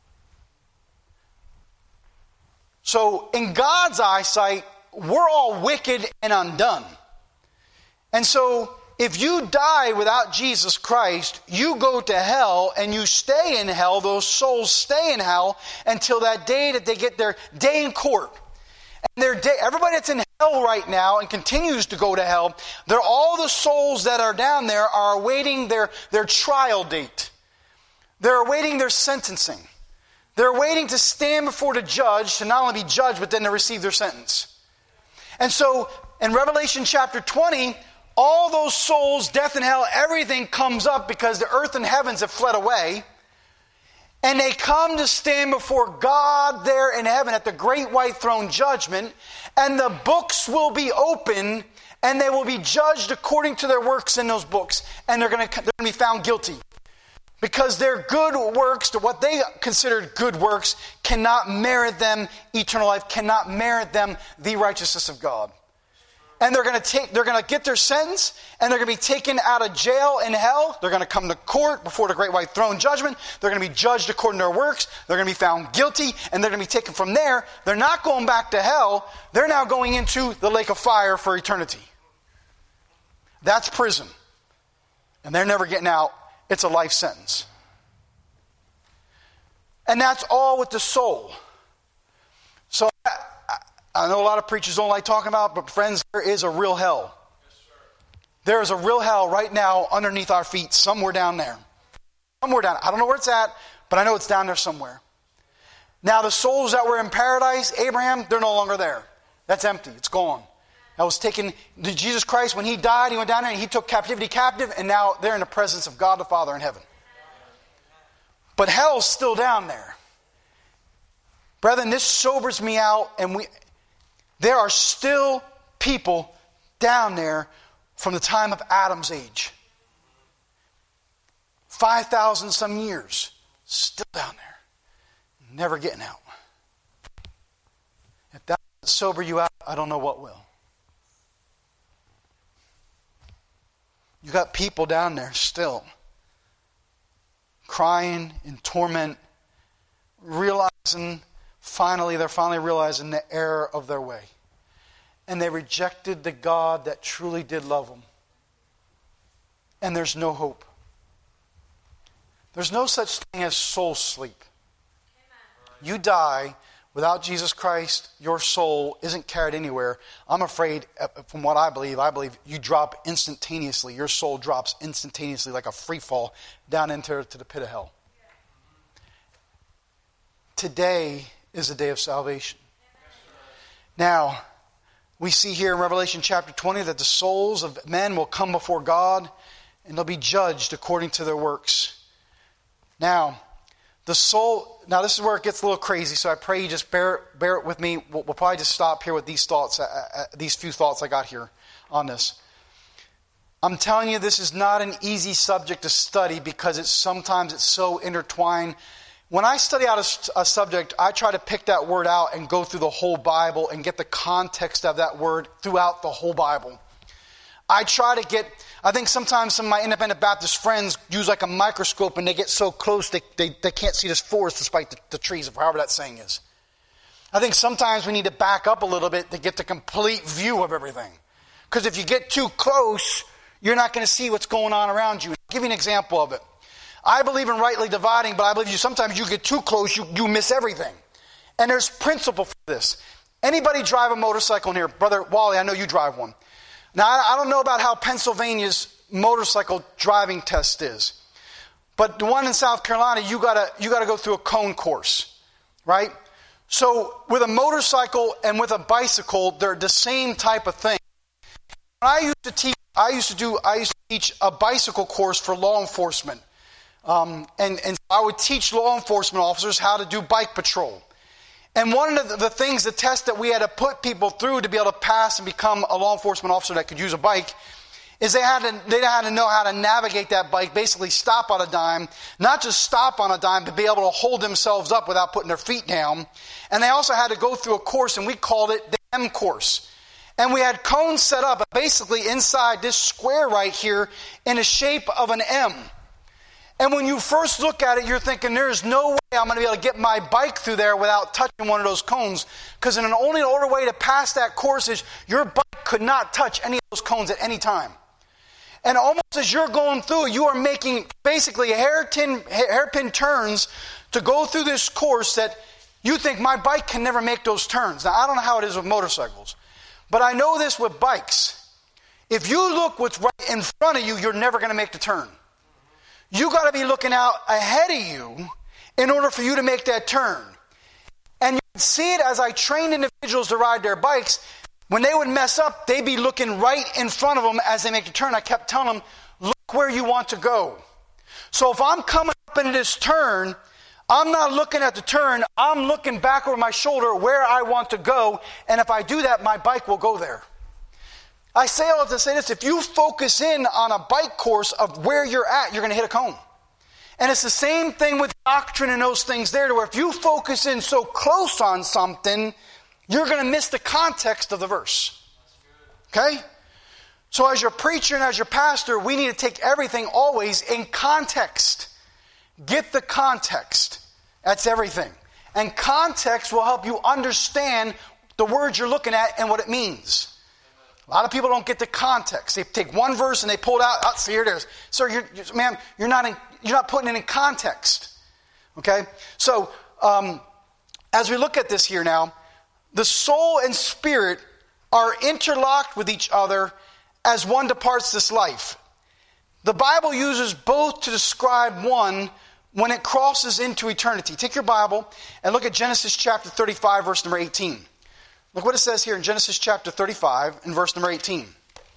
S4: So in God's eyesight, we're all wicked and undone. And so if you die without Jesus Christ, you go to hell, and you stay in hell. Those souls stay in hell until that day that they get their day in court. And their day, everybody that's in hell right now and continues to go to hell, they're all the souls that are down there are awaiting their, their trial date. They're awaiting their sentencing. They're waiting to stand before the judge to not only be judged, but then to receive their sentence. And so in Revelation chapter twenty, all those souls, death and hell, everything comes up because the earth and heavens have fled away. And they come to stand before God there in heaven at the great white throne judgment. And the books will be open, and they will be judged according to their works in those books. And they're going to, they're going to be found guilty. Because their good works, to what they considered good works, cannot merit them eternal life, cannot merit them the righteousness of God. And they're going to take, they're going to get their sentence, and they're going to be taken out of jail in hell. They're going to come to court before the great white throne judgment. They're going to be judged according to their works. They're going to be found guilty, and they're going to be taken from there. They're not going back to hell. They're now going into the lake of fire for eternity. That's prison. And they're never getting out. It's a life sentence. And that's all with the soul. So I, I know a lot of preachers don't like talking about it, but friends, there is a real hell. Yes, sir. There is a real hell right now underneath our feet, somewhere down there. Somewhere down. I don't know where it's at, but I know it's down there somewhere. Now the souls that were in paradise, Abraham, they're no longer there. That's empty. It's gone. That was taken, Jesus Christ, when he died, he went down there and he took captivity captive, and now they're in the presence of God the Father in heaven. But hell's still down there. Brethren, this sobers me out, and we there are still people down there from the time of Adam's age. five thousand some years, still down there, never getting out. If that doesn't sober you out, I don't know what will. You got people down there still crying in torment, realizing, finally, they're finally realizing the error of their way. And they rejected the God that truly did love them. And there's no hope. There's no such thing as soul sleep. You die without Jesus Christ, your soul isn't carried anywhere. I'm afraid, from what I believe, I believe you drop instantaneously. Your soul drops instantaneously like a free fall down into to the pit of hell. Today is the day of salvation. Now, we see here in Revelation chapter twenty that the souls of men will come before God and they'll be judged according to their works. Now, the soul, now this is where it gets a little crazy, so I pray you just bear, bear it with me. We'll, we'll probably just stop here with these thoughts, uh, uh, these few thoughts I got here on this. I'm telling you, this is not an easy subject to study because it's sometimes it's so intertwined. When I study out a, a subject, I try to pick that word out and go through the whole Bible and get the context of that word throughout the whole Bible. I try to get, I think sometimes some of my independent Baptist friends use like a microscope and they get so close they, they, they can't see this forest despite the, the trees, or however that saying is. I think sometimes we need to back up a little bit to get the complete view of everything. Because if you get too close, you're not going to see what's going on around you. I'll give you an example of it. I believe in rightly dividing, but I believe you sometimes you get too close, you, you miss everything. And there's principle for this. Anybody drive a motorcycle in here? Brother Wally, I know you drive one. Now, I don't know about how Pennsylvania's motorcycle driving test is, but the one in South Carolina, you gotta you gotta go through a cone course, right? So with a motorcycle and with a bicycle, they're the same type of thing. When I used to teach, I used to do, I used to teach a bicycle course for law enforcement, um, and and I would teach law enforcement officers how to do bike patrol. And one of the, the things, the test that we had to put people through to be able to pass and become a law enforcement officer that could use a bike, is they had to they had to know how to navigate that bike, basically stop on a dime, not just stop on a dime, but be able to hold themselves up without putting their feet down. And they also had to go through a course, and we called it the M course. And we had cones set up basically inside this square right here in the shape of an M. And when you first look at it, you're thinking, there's no way I'm going to be able to get my bike through there without touching one of those cones. Because in an only order way to pass that course is your bike could not touch any of those cones at any time. And almost as you're going through, you are making basically hairpin, hairpin turns to go through this course that you think my bike can never make those turns. Now, I don't know how it is with motorcycles, but I know this with bikes. If you look what's right in front of you, you're never going to make the turn. You got to be looking out ahead of you in order for you to make that turn. And you can see it as I train individuals to ride their bikes. When they would mess up, they'd be looking right in front of them as they make the turn. I kept telling them, look where you want to go. So if I'm coming up into this turn, I'm not looking at the turn. I'm looking back over my shoulder where I want to go. And if I do that, my bike will go there. I say all to say this, if you focus in on a bike course of where you're at, you're going to hit a cone. And it's the same thing with doctrine and those things there, to where if you focus in so close on something, you're going to miss the context of the verse. Okay? So as your preacher and as your pastor, we need to take everything always in context. Get the context. That's everything. And context will help you understand the words you're looking at and what it means. A lot of people don't get the context. They take one verse and they pull it out. Oh, see, here it is. Sir, you're, you're, ma'am, you're not in, you're not putting it in context. Okay? So, um, as we look at this here now, the soul and spirit are interlocked with each other as one departs this life. The Bible uses both to describe one when it crosses into eternity. Take your Bible and look at Genesis chapter thirty-five, verse number eighteen. Look what it says here in Genesis chapter thirty-five and verse number eighteen.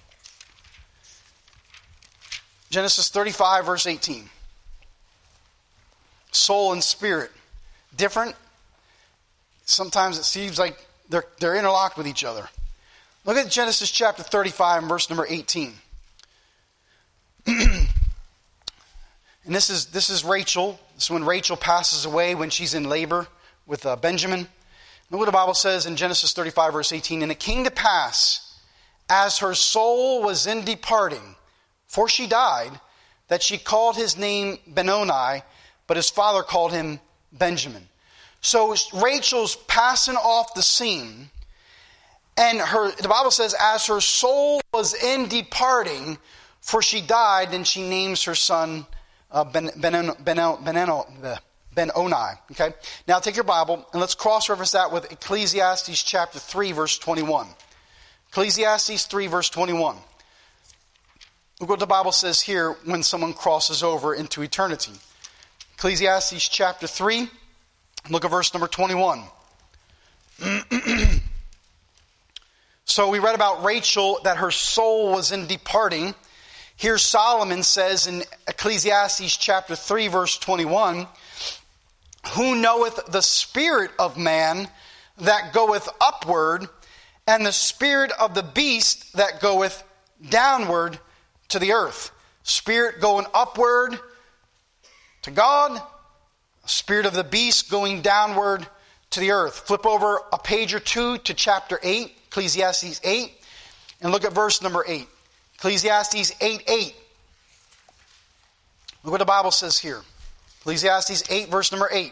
S4: Genesis thirty-five, verse eighteen. Soul and spirit. Different. Sometimes it seems like they're, they're interlocked with each other. Look at Genesis chapter thirty-five and verse number eighteen. And this is this is Rachel. This is when Rachel passes away when she's in labor with uh, Benjamin. Look what the Bible says in Genesis thirty-five, verse eighteen. And it came to pass, as her soul was in departing, for she died, that she called his name Benoni, but his father called him Benjamin. So Rachel's passing off the scene, and her the Bible says, as her soul was in departing, for she died, and she names her son uh, Ben Ben Ben Ben Ben-Oni. Okay? Now take your Bible and let's cross-reference that with Ecclesiastes chapter three, verse twenty-one. Ecclesiastes three, verse twenty-one. Look what the Bible says here when someone crosses over into eternity. Ecclesiastes chapter three, look at verse number twenty-one. So we read about Rachel, that her soul was in departing. Here Solomon says in Ecclesiastes chapter three, verse twenty-one, who knoweth the spirit of man that goeth upward, and the spirit of the beast that goeth downward to the earth. Spirit going upward to God, spirit of the beast going downward to the earth. Flip over a page or two to chapter eight, Ecclesiastes eight, and look at verse number eight. Ecclesiastes eight, eight. Look what the Bible says here. Ecclesiastes eight, verse number eight.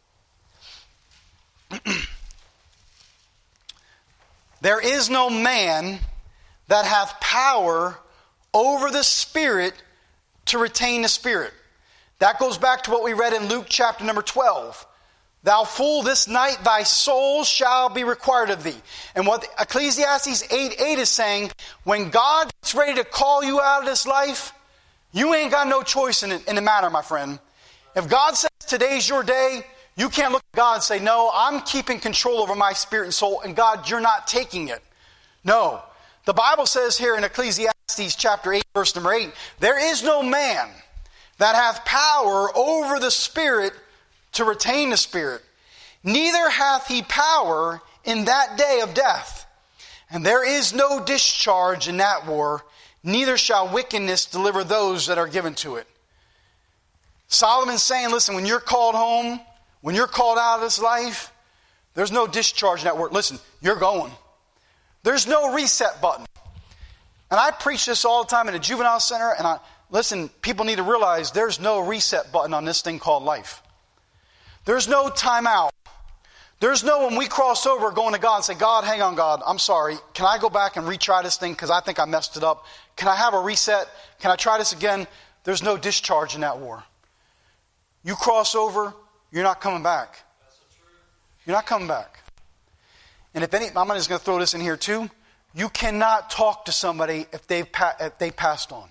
S4: There is no man that hath power over the spirit to retain the spirit. That goes back to what we read in Luke chapter number twelve. Thou fool, this night thy soul shall be required of thee. And what Ecclesiastes eight eight is saying, when God gets ready to call you out of this life, you ain't got no choice in it, in the matter, my friend. If God says today's your day, you can't look at God and say, no, I'm keeping control over my spirit and soul, and God, you're not taking it. No. The Bible says here in Ecclesiastes chapter eight, verse number eight, there is no man that hath power over the spirit to retain the spirit, neither hath he power in that day of death. And there is no discharge in that war, neither shall wickedness deliver those that are given to it. Solomon's saying, listen, when you're called home, when you're called out of this life, there's no discharge in that war. Listen, you're going. There's no reset button. And I preach this all the time in a juvenile center, and I listen, people need to realize there's no reset button on this thing called life. There's no timeout. There's no when we cross over going to God and say, God, hang on, God, I'm sorry. Can I go back and retry this thing because I think I messed it up? Can I have a reset? Can I try this again? There's no discharge in that war. You cross over, you're not coming back. You're not coming back. And if any, I'm just going to throw this in here too. You cannot talk to somebody if they've, if they passed on.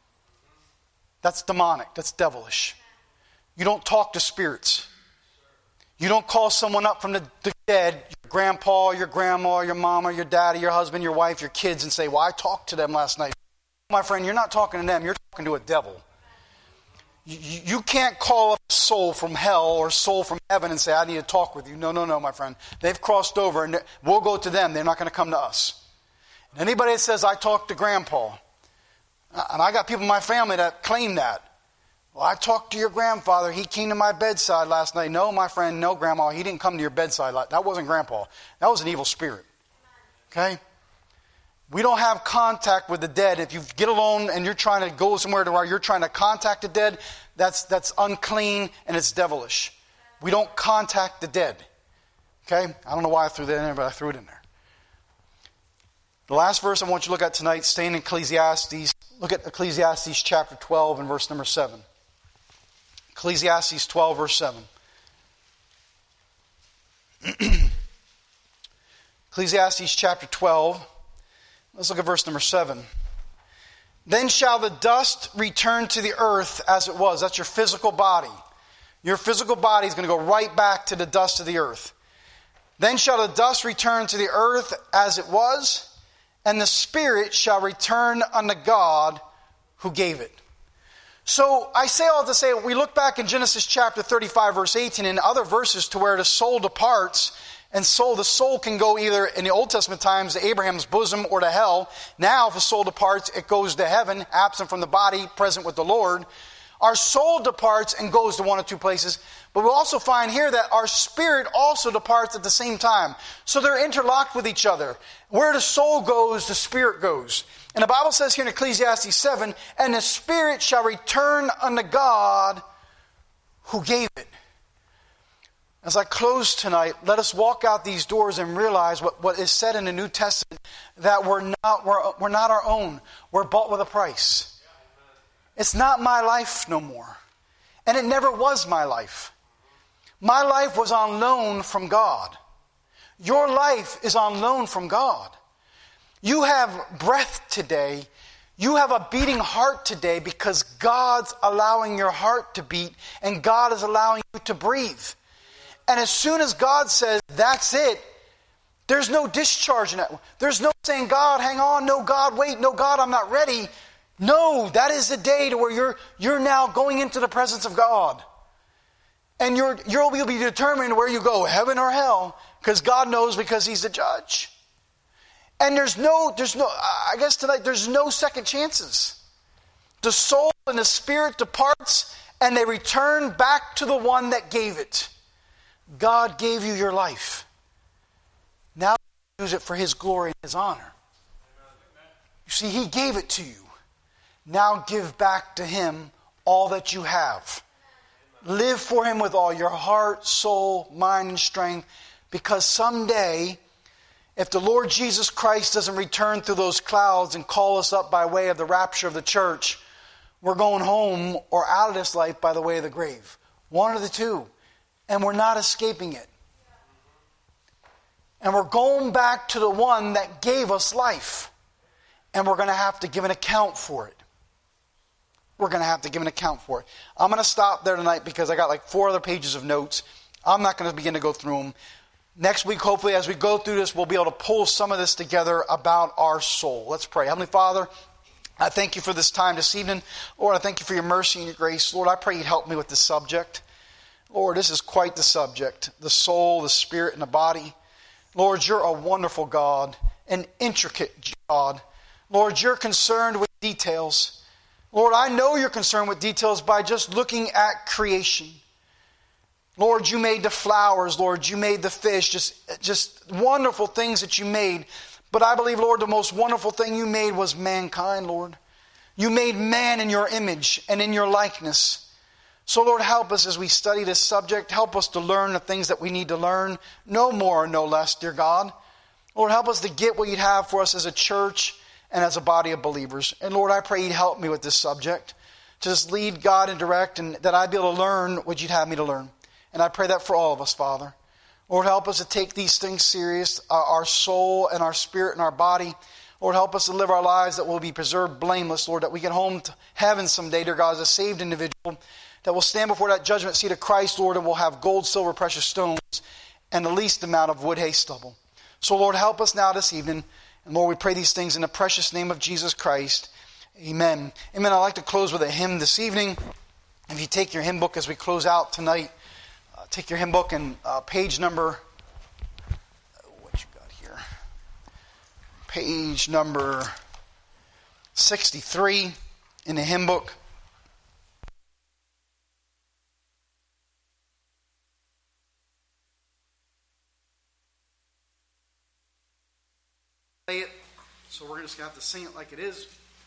S4: That's demonic. That's devilish. You don't talk to spirits. You don't call someone up from the, the dead, your grandpa, your grandma, your mama, your daddy, your husband, your wife, your kids, and say, well, I talked to them last night. My friend, you're not talking to them. You're talking to a devil. You, you can't call up a soul from hell or soul from heaven and say, I need to talk with you. No, no, no, my friend. They've crossed over, and we'll go to them. They're not going to come to us. And anybody that says, I talked to grandpa, and I got people in my family that claim that. Well, I talked to your grandfather. He came to my bedside last night. No, my friend, no, grandma. He didn't come to your bedside. That wasn't grandpa. That was an evil spirit. Okay? We don't have contact with the dead. If you get alone and you're trying to go somewhere to where you're trying to contact the dead, that's, that's unclean and it's devilish. We don't contact the dead. Okay? I don't know why I threw that in there, but I threw it in there. The last verse I want you to look at tonight, staying in Ecclesiastes. Look at Ecclesiastes chapter twelve and verse number seven. Ecclesiastes twelve, verse seven. Ecclesiastes chapter twelve. Let's look at verse number seven. Then shall the dust return to the earth as it was. That's your physical body. Your physical body is going to go right back to the dust of the earth. Then shall the dust return to the earth as it was, and the spirit shall return unto God who gave it. So I say all to say, we look back in Genesis chapter thirty-five, verse eighteen, and other verses to where the soul departs, and soul, the soul can go either in the Old Testament times to Abraham's bosom or to hell. Now, if the soul departs, it goes to heaven, absent from the body, present with the Lord. Our soul departs and goes to one or two places. But we'll also find here that our spirit also departs at the same time. So they're interlocked with each other. Where the soul goes, the spirit goes. And the Bible says here in Ecclesiastes seven, and the spirit shall return unto God who gave it. As I close tonight, let us walk out these doors and realize what, what is said in the New Testament, that we're not, we're, we're not our own. We're bought with a price. It's not my life no more. And it never was my life. My life was on loan from God. Your life is on loan from God. You have breath today. You have a beating heart today because God's allowing your heart to beat and God is allowing you to breathe. And as soon as God says, that's it, there's no discharge in that. There's no saying, God, hang on. No, God, wait. No, God, I'm not ready. No, that is the day to where you're you're now going into the presence of God. And you're, you'll be determined where you go, heaven or hell, because God knows, because He's the judge. And there's no, there's no, I guess tonight, there's no second chances. The soul and the spirit departs, and they return back to the one that gave it. God gave you your life. Now use it for His glory and His honor. You see, He gave it to you. Now give back to Him all that you have. Live for Him with all your heart, soul, mind, and strength. Because someday, if the Lord Jesus Christ doesn't return through those clouds and call us up by way of the rapture of the church, we're going home or out of this life by the way of the grave. One of the two. and we're not escaping it. And we're going back to the one that gave us life. And we're going to have to give an account for it. We're going to have to give an account for it. I'm going to stop there tonight because I got like four other pages of notes. I'm not going to begin to go through them. Next week, hopefully, as we go through this, we'll be able to pull some of this together about our soul. Let's pray. Heavenly Father, I thank you for this time this evening. Lord, I thank you for your mercy and your grace. Lord, I pray you'd help me with this subject. Lord, this is quite the subject. The soul, the spirit, and the body. Lord, you're a wonderful God, an intricate God. Lord, you're concerned with details. Lord, I know you're concerned with details by just looking at creation. Lord, you made the flowers. Lord, you made the fish. Just, just wonderful things that you made. But I believe, Lord, the most wonderful thing you made was mankind, Lord. You made man in your image and in your likeness. So, Lord, help us as we study this subject. Help us to learn the things that we need to learn. No more, no less, dear God. Lord, help us to get what you'd have for us as a church and as a body of believers. And, Lord, I pray you'd help me with this subject. To just lead, God, and direct, and that I'd be able to learn what you'd have me to learn. And I pray that for all of us, Father. Lord, help us to take these things serious, uh, our soul and our spirit and our body. Lord, help us to live our lives that will be preserved blameless, Lord, that we get home to heaven someday, dear God, as a saved individual, that will stand before that judgment seat of Christ, Lord, and will have gold, silver, precious stones, and the least amount of wood, hay, stubble. So, Lord, help us now this evening. And, Lord, we pray these things in the precious name of Jesus Christ. Amen. Amen. I'd like to close with a hymn this evening. If you take your hymn book as we close out tonight, uh, take your hymn book and uh, page number, what you got here? Page number sixty-three in the hymn book. It, so we're just going to have to sing it like it is.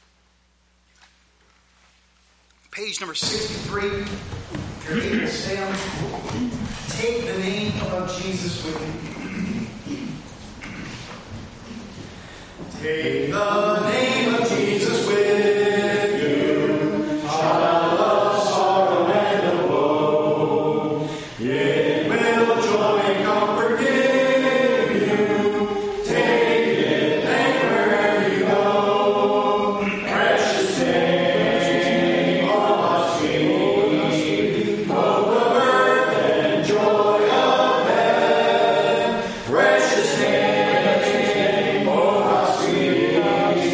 S4: Page number sixty-three. If you're able to stand, take the name of Jesus with you. Take the name of Jesus with you. Child of sorrow and of woe. It will joy and comfort give you. Take Precious name, oh how sweet.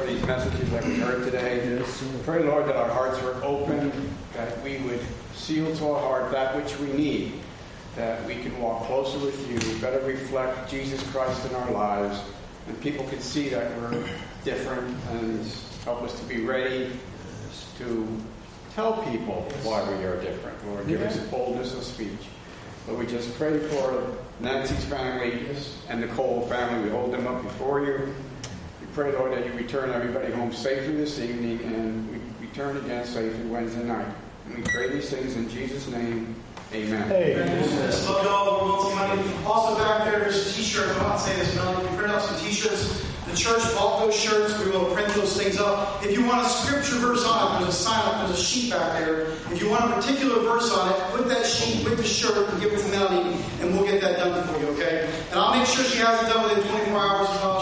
S5: these messages that we heard today.
S2: Yes,
S5: We pray, Lord, that our hearts were open, that we would seal to our heart that which we need, that we can walk closer with you, better reflect Jesus Christ in our lives, and people can see that we're different, and help us to be ready to tell people why we are different. Lord, give us boldness of speech. But we just pray for Nancy's family and the Cole family. We hold them up before you. We pray, Lord, that you return everybody home safely this evening, and we return again safely Wednesday night. And we pray these things in Jesus' name. Amen.
S2: Hey.
S1: Love y'all. Also back there, there's t-shirts. I'm not saying this, Melanie. We print out some t-shirts. The church bought those shirts. We will print those things up. If you want a scripture verse on it, there's a sign up, there's a sheet back there. If you want a particular verse on it, put that sheet with the shirt and give it to Melanie, and we'll get that done for you, okay? And I'll make sure she has it done within twenty-four hours.